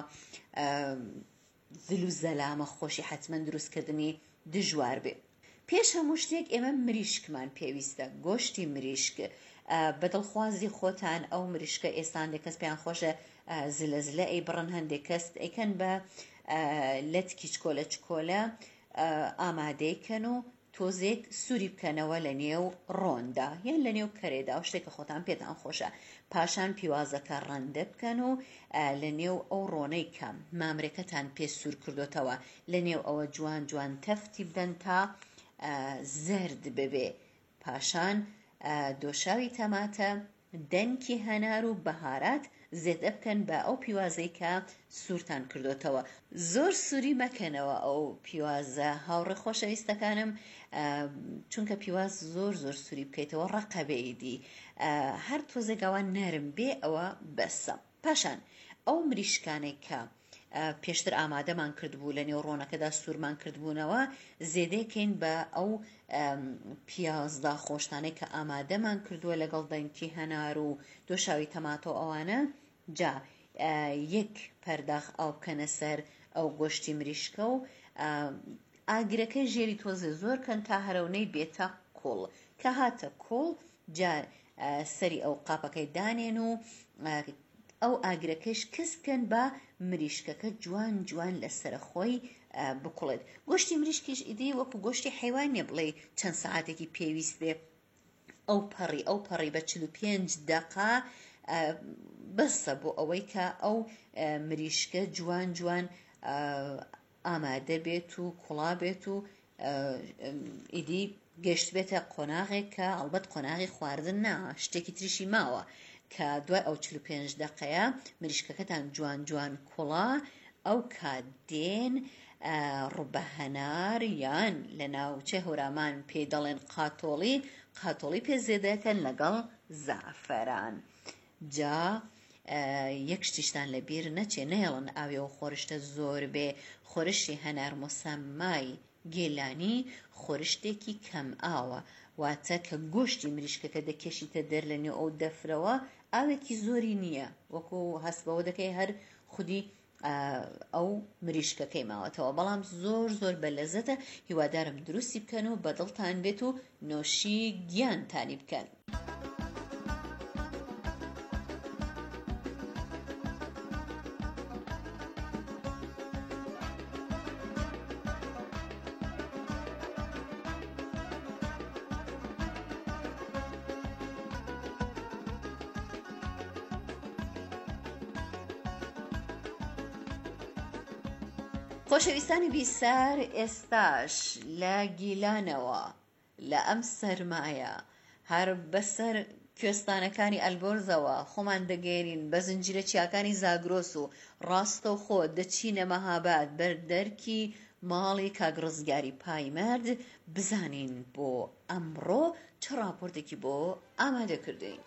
دل و زەلامە خۆشی حتمما دروستکردنی دژوار بێ. پێش هەموو شتێک ئێمە مریشکمان پێویستە گۆشتی مریشک بەدڵخوازی خۆتان ئەو مریشکە ئێستان دێک کەس پێیان خۆشە زلە زلە ئەی بڕن هەندێک کەس ئەیکەن بە لەتکی چکۆلە چکۆلە ئامادەیکەن و تۆزێک سووری بکەنەوە لە نێو ڕۆندا یان لە نێو کەرێدا و شتێکە خۆتان پێتان خۆشە پاشان پیوازەکە ڕەندە بکەن و لە نێو ئەو ڕۆنەی کەم مامرێکەتان پێ سوور کردوتەوە لە نێو ئەوە جوان جوان تەفتی بدەن تا زرد ببێ پاشان دۆشاوی تەماتە دەنکی هەنار و بەهارات زێدە بکەن بە ئەو پیوازەی کە سوورتان کردوتەوە. زۆر سووری مەکەنەوە ئەو پیوازە هاوڕێ خۆشەویستەکانم چونکە پیواز زۆر زۆر سووری بکەیتەوە ڕقەبەیدی هەر تۆزێکەوە نەرم بێ ئەوە بەسە. پاشان ئەو مریشکانەی کە پێشتر ئامادەمان کردبوو لە نێو ڕۆنەکەدا سوورمان کردبوونەوە زێدەکەین بە ئەو پیازدا خۆشتانەی کە ئامادەمان کردووە لەگەڵ دەنکی هەنار و دۆشاوی تەماتۆ ئەوانە جا یەک پەرداخ ئاو بکەنە سەر ئەو گۆشتی مریشکە و ئاگرەکەی ژێری تۆزە زۆر کەن تا هەرەونەی بێتە کۆڵ کە هاتە کۆڵ جا سەری ئەو قاپەکەی دانێن و ئەو ئاگرەکەش کەس بکەن بە مریشکەکە جوان جوان لەسرە خۆی بکوڵێت. گۆشتی مریشکیش ئیدی وەکو گۆشتی حیوانیە بڵێ چەند سەعاتێکی پێویست بێ ئەو پەڕی ئەو پەڕی بە چل و پێنج دەقا بەسە بۆ ئەوەی کە ئەو مریشکە جوان جوان ئامادە بێت و کوڵا بێت و ئیدی گەشت بێتە قۆناغێک کە ئەڵبەت قۆناغی خواردن نا شتێکی تریشی ماوە کە دوای ئەو چل و پێنج دەقەیە مریشکەکەتان جوان جوان کوڵا ئەو کات دێن ڕوبە هەنار یان لە ناوچە هەورامان پێ دەڵێن قاتۆڵی قاتۆڵی پێ زێدەکەن لەگەڵ زعفەران. جا یەک شتیشتان لەبیر نەچێ نەهێڵن ئاوێ و خۆرشتە زۆر بێ خۆرشتی هەنار موسەمای گێلانی خۆرشتێکی کەم ئاوە واتە کە گۆشتی مریشکەکە دەکێشیتە دەر لە نێو ئەو دەفرەوە ئاوێکی زۆری نییە وەکو هەست بەوە دەکەی هەر خودی ئەو مریشکەکەی ماوەتەوە بەڵام زۆر زۆر بەلەزەتە هیوادارم دروستی بکەن و بەدڵتان بێت و نۆشی گیانتانی بکەن. خۆشەویستانی بیسار ئێستاش لە گیلانەوە لە ئەم سەرمایە هەر بەسەر کوێستانەکانی ئەلبۆرزەوە خۆمان دەگەێنین بە زنجیرە چیاکانی زاگرۆس و ڕاستە و خۆ دەچینە مەهاباد بەردەرکی ماڵی کاگڕزگاری پایمەرد بزانین بۆ ئەمڕۆ چه راپۆرتێکی بۆ ئامادە کردین.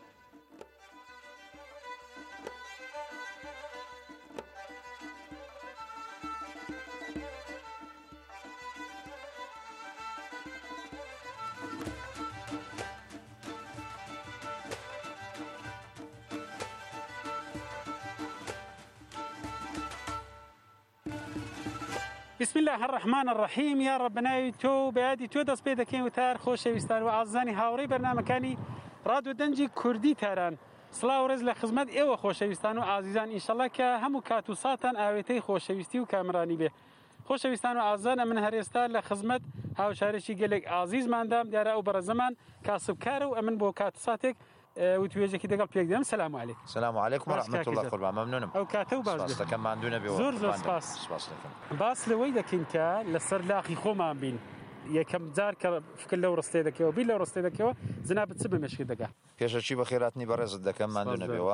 بسم الله الرحمن الرحیم یا ربنای تۆ بەیادی تۆ دەست پێ دەکەین وتار خۆشەویستان و ئازانی هاوڕێی بەرنامەکانی ڕادیۆ دەنجی کوردی تاران سڵاو ڕێز لە خزمەت ئێوە خۆشەویستان و ئازیزان ئینشەڵڵا کە هەموو کات و ساتان ئاوێتەی خۆشەویستی و کامرانی بێ. خۆشەویستان و ئازانە من هەرێستا لە خزمەت هاوشارێکی گەلێک ئازیزماندام دیارە ئەو بەڕێزەمان کاسبکارە و ئەمن بۆ کات و ساتێک وتوێژێکی دەگەڵ پێک دەم. سەلام عەلیکم. سەلام عەلیکم ورحمەتوڵڵاه الله قوربان مەمنونم. ئەو کاتە و باش دەکەم ماندوو نەبێ. زۆر زۆر سپاس. باس لەوەی دەکەین کە لەسەر لاخی خۆمان بین. یەکەم جار کە فکر لەو ڕستێ دەکەوە بیر لەو ڕستێ دەکەوە جنابەت چ بەمێشکی دەگا. پێشەچی بە خێراتنی بەڕێزت دەکەم ماندوو نەبێەوە.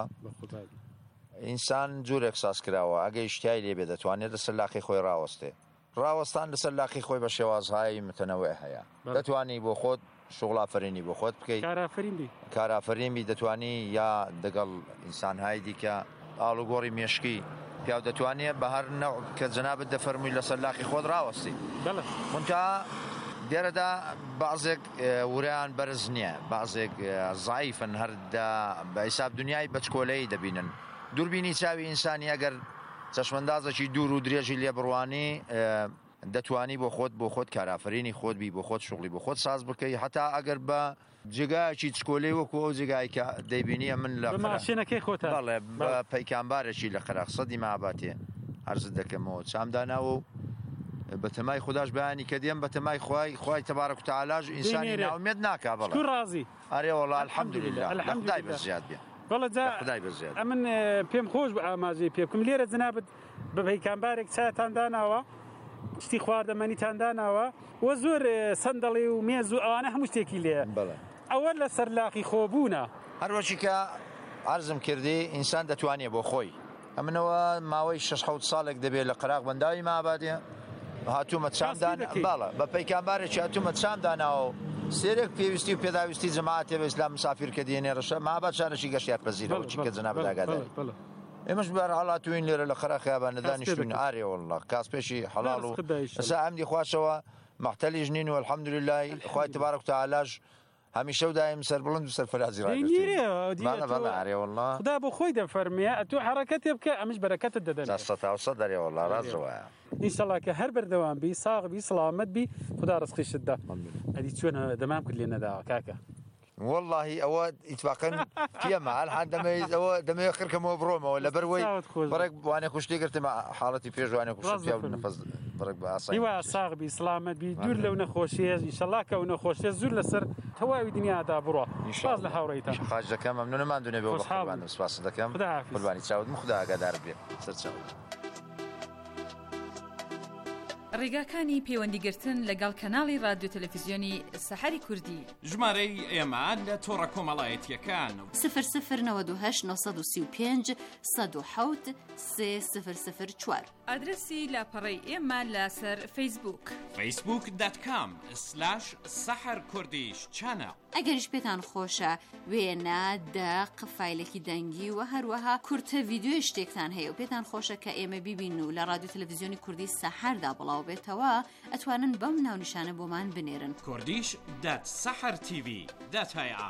ئینسان جوورێک ساز کراوە ئەگەی شتیای لێبێ دەتوانێت لەسەر لاقی خۆی ڕاوەستێ. ڕاوەستان لەسەر لاقی خۆی بە شێوازهای متەنەوع هەیە. دەتوانی بۆ خۆت شغڵافرینی بۆ خۆت بکەیت، کارافرینی کارافرینی دەتوانی یا دەگەڵ ئینسانهای دیکە ئاڵوگۆڕی مێشکی پیا دەتوانێت بە هەر نەوع کە جەنابەت دەفەرمووی لەسەر لاقی خۆت ڕاوەستی. منتها دێرەدا بەعزێک وریان بەرز نییە، بەعزێک زایفن هەردا بە حیساب دنیای بەچکۆلەی دەبینن. دووربینی چاوی ئینسانی ئەگەر چەشمەندازێکی دوور و درێژی لێ بڕوانی دەتوانی بۆ خۆت بۆ خۆت کارافرینی خۆت بی بۆ خۆت شغلی بۆ خۆت ساز بکەی هەتا ئەگەر بە جێگایەکی چکۆلەی وەکو ئەو جێگای کە دەیبینیە من لە ماشینەکەی خۆتە بەڵێ بە پەیکانبارێکی لە قەراق سەدی ماباتێ عەرزت دەکەمەوە چامداناوە و بەتەمای خودداش بەیانی کە دێم بەتەمای خوای خوای تەبارەک و تەعالا ئینسانی ناومێد ناکا بەڵێ ڕازی ئەرێ وەڵڵا الحەمدولله خدای بەزیاد بێ. بەڵێ جا ئەمن پێم خۆش بە ئاماژەی پێ بکەم لێرە جەنابەت بە پەیکانبارێک چایتان داناوە شتی خواردەمەنیتان داناوە وە زۆر سندڵی و مێز و ئەوانە هەموو شتێکی لێ ئەوە لەسەر لاقی خۆبوونە هەروەشی کە عەرزم کردی ئینسان دەتوانێت بۆ خۆی ئەمنەوە ماوەی شەش حەوت ساڵێک دەبێت لە قەراق بەنداوی مابادێ هاتوومە چامدان باڵە بە پەیکانبارێکی هاتوومە چام داناوە سێرێک پێویستی و پێداویستی جەماعەتێ بە ئیسلام مسافر کە دێنێ ڕەشە مابات شارەشی گەشتیار پەزیرەوە چی کە جەنابەت ئاگاداری ئێمەش بەرحاڵ هاتووین لێرە لە قەراق خەیابانە دانیشتوین ئارێ وەڵڵا کاس پێشی حەڵاڵ و ئەسا ئەمدی خواشەوە مەحتەلیش نین و الحەمدولله خوای تەبارەک و تەعالاش هەمیشە و دایم سەربڵند و سەرفەرازی ڕاگرتوین خدا بۆ خۆی دەفەرمیە ئەتوو حەرەکەتێ بکە ئەمیش بەرەکەتت دەدەن سەتاوسە دەرێ وەڵڵا ڕازەوەیە ئینشەڵڵا کە هەر بەردەوام بی ساغ بی سڵامەت بی خدا ڕزقیشت دا. ئەدی چۆنە دەمام کرد لێ نەداوە کاکە والله ئەوە ئیتفاقەن پێمە ئەلحان دەمەوێت ئەوە دەمەوێت خرکەمەوە بڕۆمەوە لە بەروەی بڕێک وانێ خوشتی گرتمە حاڵەتی پێشوانێ خوشتی نەفەس بڕێک بە ئاسایی هیوا ساغ بی سڵامەت بی دوور لەو نەخۆشیە ئینشەڵڵا کە ئەو نەخۆشیە زوور لەسەر تەواوی دنیادا بڕۆ باز لە هاوڕێیتان خاش دەکەم مەمنونەمان دوێ بێ بەخۆبانم سپاس دەکەم قوربانی چاوت خدا ئاگادارت بێ سەرچاوت. ڕێگاکانی پەیوەندیگرتن لەگەڵ کەناڵی رادیۆ تەلەڤیزیۆنی سەحەری کوردی ژمارەی ئێمە لە تۆڕە کۆمەڵایەتیەکان سفر سفر نەوەد و هەشت نۆسەد و سی و پێنج سەد و حەوت سێ سفر سفر چوار. ئادرسی لاپەڕەی ئێمە لەسەر فەیسبووک فەیسبووک دات کام سلاش سەحەر کوردیش چانە. ئەگەریش پێتان خۆشە وێنە دەق فایلێکی دەنگی و هەروەها کورتە ڤیدیۆی شتێکتان هەیە و پێتان خۆشە کە ئێمە بیبین و لە رادیۆ تەلەڤیزیۆنی کوردی سەحەردا بڵاو بێتەوە ئەتوانن بەم ناونیشانە بۆمان بنێرن کوردیش دات سەحەر تیڤی داتایە.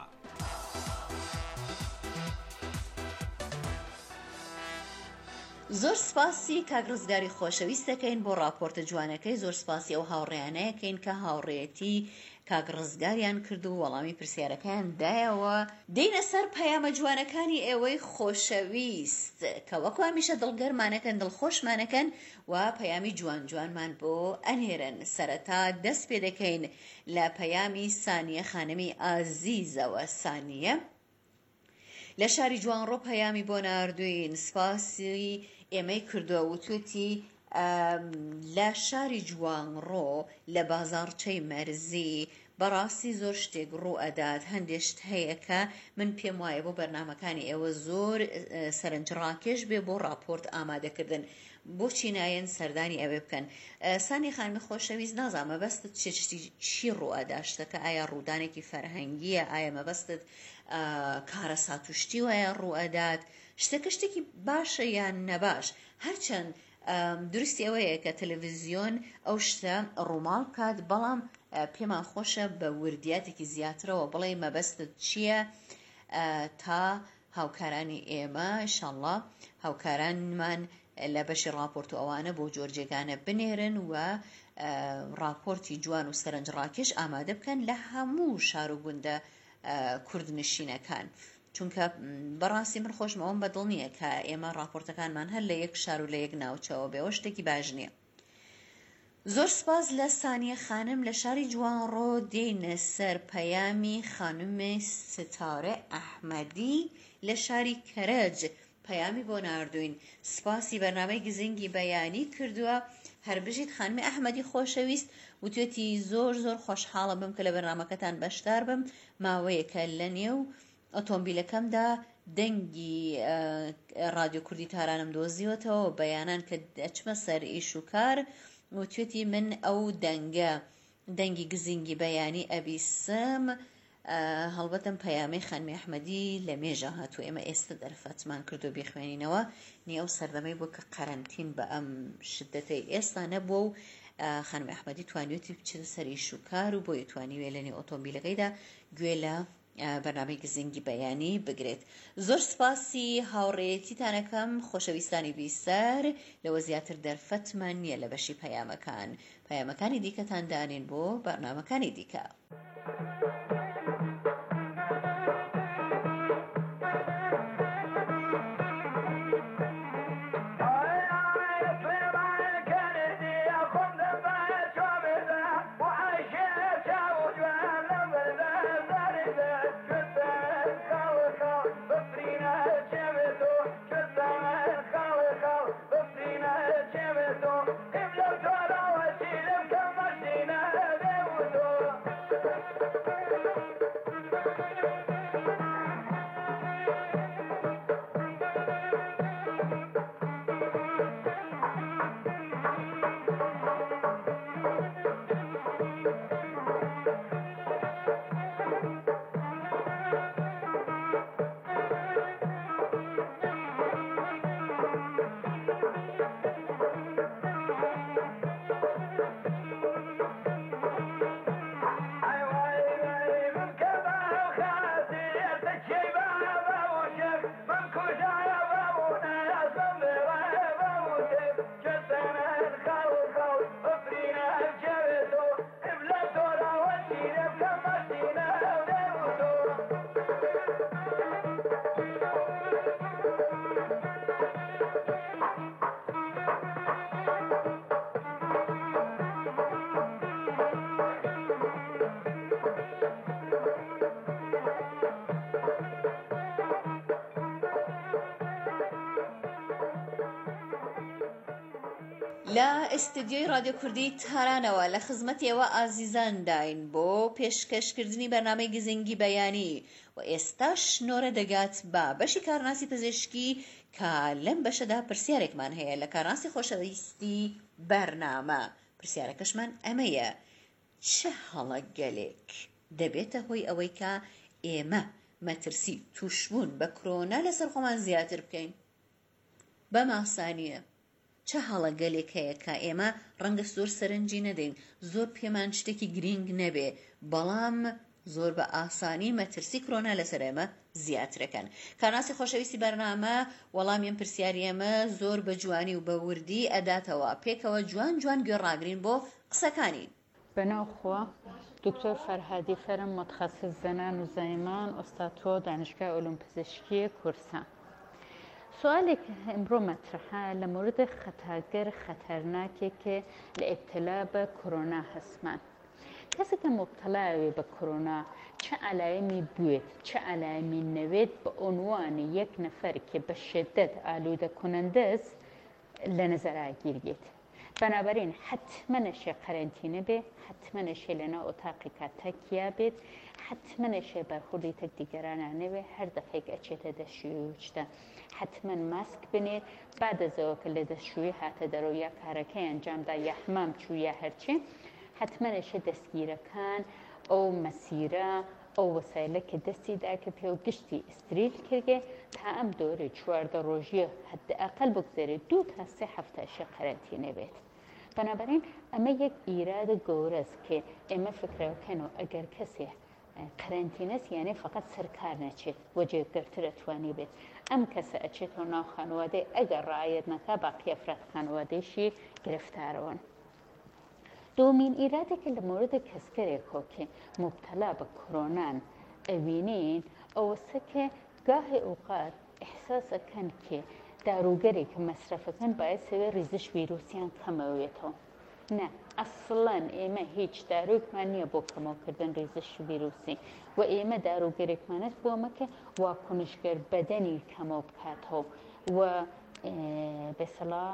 زۆر سپاسی کاگڕزگاری خۆشەویست دەکەین بۆ راپۆرتە جوانەکەی. زۆر سپاسی ئەو هاوڕێیانەیەکەین کە هاوڕێتی کاگڕزگاریان کرد و وەڵامی پرسیارەکان دایەوە. دێنە سەر پەیامە جوانەکانی ئێوەی خۆشەویست کە وەکو هەمیشە دڵگەرمانەکەن دڵخۆشمانەکەن و پەیامی جوان جوانمان بۆ ئەنێرن. سەرەتا دەست پێ دەکەین لە پەیامی سانیە خانمی ئازیزەوە. سانیە لە شاری جوانڕۆ پەیامی بۆ ناردوین سپاسی ئێمەی کردووە وتوێتی لە شاری جوانڕۆ لە بازاڕچەی مەرزی بەڕاستی زۆر شتێک ڕوو ئەدات. هەندێک شت هەیە کە من پێم وایە بۆ بەرنامەکانی ئێوە زۆر سەرنجڕاکێش بێ بۆ راپۆرت ئامادەکردن. بۆچی نایەن سەردانی ئەوێ بکەن. سانی خانمی خۆشەویست نازانم مەبەستت چێشتی چی ڕوو ئەداشتەکە ئایا ڕوودانێکی فەرهەنگیە ئایا مەبەستت کارە ساتوشتی وایە ڕوو ئەدات شتەکە شتێکی باشە یان نەباش. هەرچەند درستی ئەوەیە کە تەلەڤیزیۆن ئەو شتە ڕووماڵ کات بەڵام پێمان خۆشە بە وردیاتێکی زیاترەوە بڵێ مەبەستت چییە تا هاوکارانی ئێمە ئینشاڵڵا هاوکارانمان لە بەشی راپۆرت و ئەوانە بۆ جۆرجێگانە بنێرن و راپۆرتی جوان و سەرنجڕاکێش ئامادە بکەن لە هەموو شار و گوندە کوردنشینەکان چونکە بەڕاستی من خۆشمەوەم بەدڵ نییە کە ئێمە راپۆرتەکانمان هەر لە یەک شار و لە یەک ناوچەوە بێەوە شتێکی باش نییە. زۆر سپاس لە سانیە خانم لە شاری جوانڕۆ دێنە سەر پەیامی خانومێ ستارە ئەحمەدی لە شاری کەرەج پەیامی بۆ ناردوین. سپاسی بەرنامەی گزنگی بەیانی کردووە. هەر بژیت خانمی ئەحمەدی خۆشەویست وتوێتی زۆر زۆر خۆشحاڵە بم کە لە بەرنامەکەتان بەشدار بم. ماوەیەکە لە نێو ئۆتۆمبیلەکەمدا دەنگی رادیۆ کوردی تارانم دۆزیوەتەوە بەیانان کە دەچمە سەر ئیش و کار وتوێتی من ئەو دەنگە دەنگی گزینگی بەیانی ئەبیسم. هەڵبەتم پەیامەی خانمی ئەحمەدی لە مێژە هاتوو ئێمە ئێستا دەرفەتمان کردو بخوێنینەوە نی ئەو سەردەمەی بۆ کە قەرەنتین بە ئەم شدەتەی ئێستا نەبووە و خانمی ئەحمەدی توانیوێتی بچێتە سەر ئیش و کار و بۆ یتوانیوێ لەنێ ئۆتۆمبیلەکەیدا گوێ لە بەرنامەی گزینگی بەیانی بگرێت. زۆر سپاسی هاوڕێیەتیتانەکەم خۆشەویستانی بیسەر لەوە زیاتر دەرفەتمان نییە لە بەشی پەیامەکان. پەیامەکانی دیکەتان دانین بۆ بەرنامەکانی دیکە. لە ئستودیۆی رادیۆ کوردی تارانەوە لە خزمەتیەوە ئازیزان داین بۆ پێشکەشکردنی بەرنامەی گزنگی بەیانی و ئێستا شنۆرە دەگات بە بەشی کارناسی پزیشکی کە لەم بەشەدا پرسیارێکمان هەیە لە کارناسی خۆشەویستی بەرنامە. پرسیارەکەشمان ئەمەیە: چه هەڵە گەلێک دەبێتە هۆی ئەوەی کە ئێمە مەترسی تووشبوون بە کۆرۆنا لەسەر خۆمان زیاتر بکەین؟ بەم ئاسانیە. چه هەڵە گەلێک هەیە کە ئێمە ڕەنگە زۆر سەرنجی نەدەین، زۆر پێمان شتێکی گرنگ نەبێ، بەڵام زۆر بە ئاسانی مەترسی کۆرۆنا لەسەر ئێمە زیاترەکەن. کارناسی خۆشەویستی بەرنامە وەڵامیان پرسیاری ئێمە زۆر بە جوانی و بە وردی ئەداتەوە. پێکەوە جوان جوان گوێڕاگرین بۆ قسەکانی. بەناوخوا دکتۆر فەرهادی فەرم متخصص زەنان و زایمان ئۆستاتۆ دانشگای علوم پزیشکی کورسان. سوالێک ئەمڕۆ مەترحە لە مورد خەتاگەر خەتەرناکێکە لە ئێبتلا بە کۆرۆنا هەسمان. کەسێکە مبتەلاوێ بە کۆرۆنا چه علایمی بوێت چه علایمی نەوێت بە عنوانی یەک نەفەر کە بە شدت ئالوودە کنەندەس لە نەزەراگیرگێت. بەنابەرین حتممە نەشێ قەرەنتینە بێ، حتممە نەشێ لەناو ئۆتاقی کاتەکیا بێت، حتممە نەشێ بەرخوردی تەک دیگەرانانەوێ هەر دەقێک ئەچێتە دەستشویچتە. حتمما ماسک بنێت بعدەزەوە کە لە دەستشویی هاتە دەرەوە یا کارەکەی ئەنجامدا یا حمام چوو یا هەرچی، حتمما نەشێ دەستگیرەکان ئەو مەسیرە ئەو وەسایلە کە دەستی داکە پێ و گشتی ئستریل کردێ تا ئەم دۆرە چواردە ڕۆژیە حدەئەقەل بگذێرێت دوو تا سێ هەفتەشی قەرەنتینە بێت. بەنابەرین ئەمە یەک ئیرادە گەورەست کە ئێمە فکرەکەنەوە ئەگەر کەسێ قەرەنتینەس یانێ فقط سەرکار نەچێت وەجێگرترە توانی بێت. ئەم کەسە ئەچێتەوە ناو خانوادەی ئەگەر ڕایەت نەکا باقی ئەفراد خانوادەیشی گرفتارەوەن. دومین ئیرادێکە لە مۆردە کەسکەرێکۆ کە مبتەلا بە کۆرۆنان ئەوینین ئەوەسە کە گاهی اوقات احساسەکەن کێ داروگەرێکە مەسرەفەکەن باید سەوێ ریزش ڤیرۆسیان کەمەوێتەوە. نه ئەسڵەن ئێمە هیچ داروکمان نییە بۆ کەمەوکردن ریزش ڤیرۆسی و ئێمە داروگەرێکمانەت بۆ مەکە وا کونشگەر بەدەنی کەمەوە بکاتەوە و بەسەڵا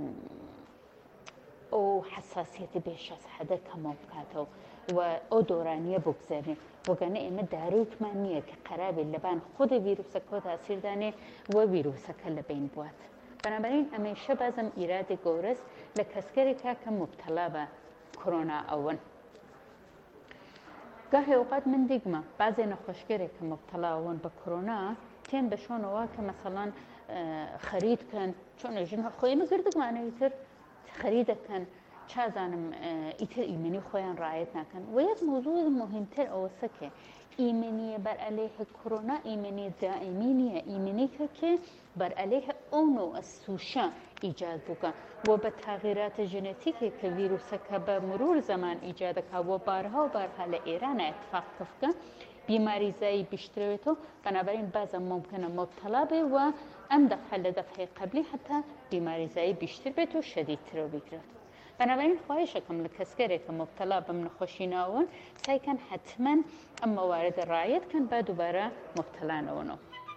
ئەو حساسیەتی بێشەسحەدە کەمەوە بکاتەوە و ئەو دۆرانیە بگذێنێ وەگەنە ئێمە داروکمان نییە کە قەرابێت لەبان خودی ڤیرۆسەکە تاسیردانێ و ڤیرۆسەکە لەبین بوات. بەنابەرین ئەمەیشە بازم ئیرادی گەورەست لە کەسکەرێکا کە مبتەلا بە کۆرۆنا ئەوەن. گاهی ئەوقات من دیگمە بازێ نەخۆشگەرێک کە مبتەلاون بە کۆرۆنا تێن بە شۆنەوە کە مەسەڵەن خەرید بکەن چۆن ژن خۆی مەگردگمانەوی تر خەرید دەکەن چازانم ئیتر ئیمنی خۆیان ڕایەت ناکەن و یەک مۆزوع مهمتر ئەوەسە کە ئیمنیە بەر ئەلێه کۆرۆنا ئیمنی دائیمی نییە ئیمنیکە کە بەر ئەلێه ئەو نوع سوشە ئیجاد بکە و بە تاغیراتە ژنێتیکی کە ڤیرۆسەکە بە مرور زەمان ئیجاد دەکا و بارها و بارها لە ئێرانە اتفاق بکە بیماری زایی بیشترێتەوە بەنابەرین بازە ممکنە مبتەلا بێ و ئەم دەفعە لە دەفعەی قبلی حتا بیماری زایی بیشتر بێت و شەدیدترەوە بیگرێت. بەنابەرین خواهشەکەم لە کەسکەرێکە مبتەلا بەم نەخۆشی ناوەن سعیکەن حتمەن ئەم مەواردە ڕایەتکەن با دووبارە مبتەلا نەوەنەوە.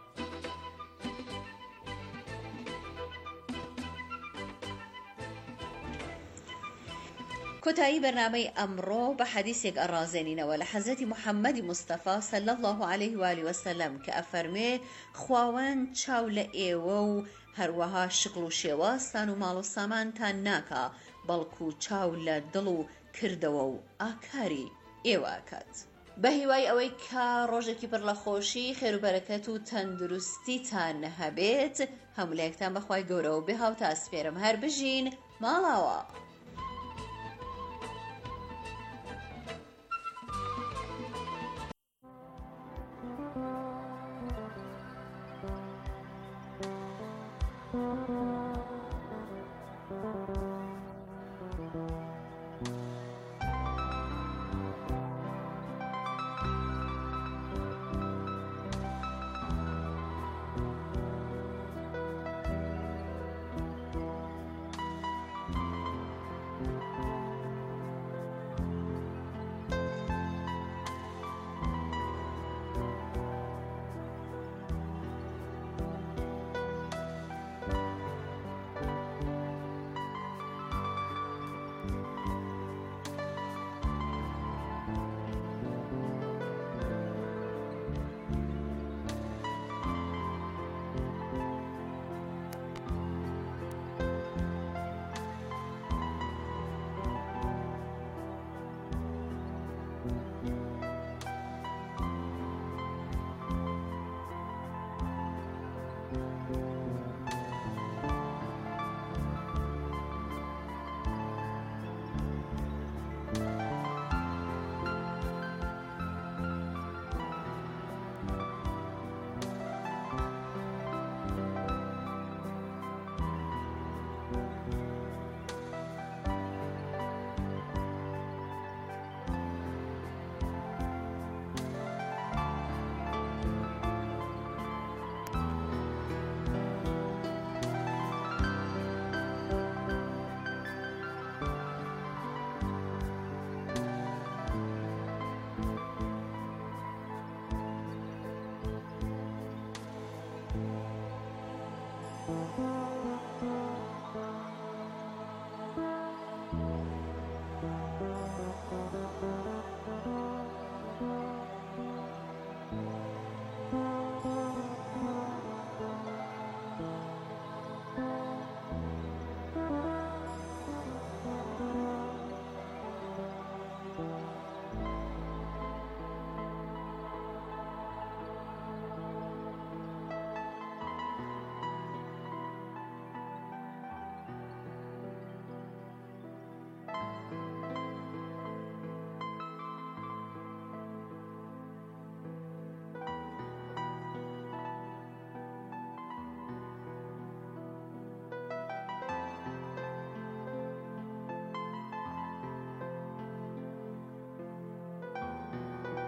کۆتایی بەرنامەی ئەمڕۆ بە حەدیثێک ئەڕازێنینەوە لە حەزرەتی محەممەدی مستەفا صلی الله عليه و آله وسلم کە ئەفەرمێ خواوەند چاو لە ئێوە و هەروەها شکڵ و شێواستان و ماڵ و سامانتان ناکا بەڵکو چاو لە دڵ و کردەوە و ئاکاری ئێوە ئاکات. بە هیوای ئەوەی کە ڕۆژێکی پڕ لە خۆشی خێر و بەرەکەت و تەندروستیتان هەبێت هەموو لایەکتان بەخوای گەورە و بێ هاو تاسپێرم هەر بژین ماڵاوە.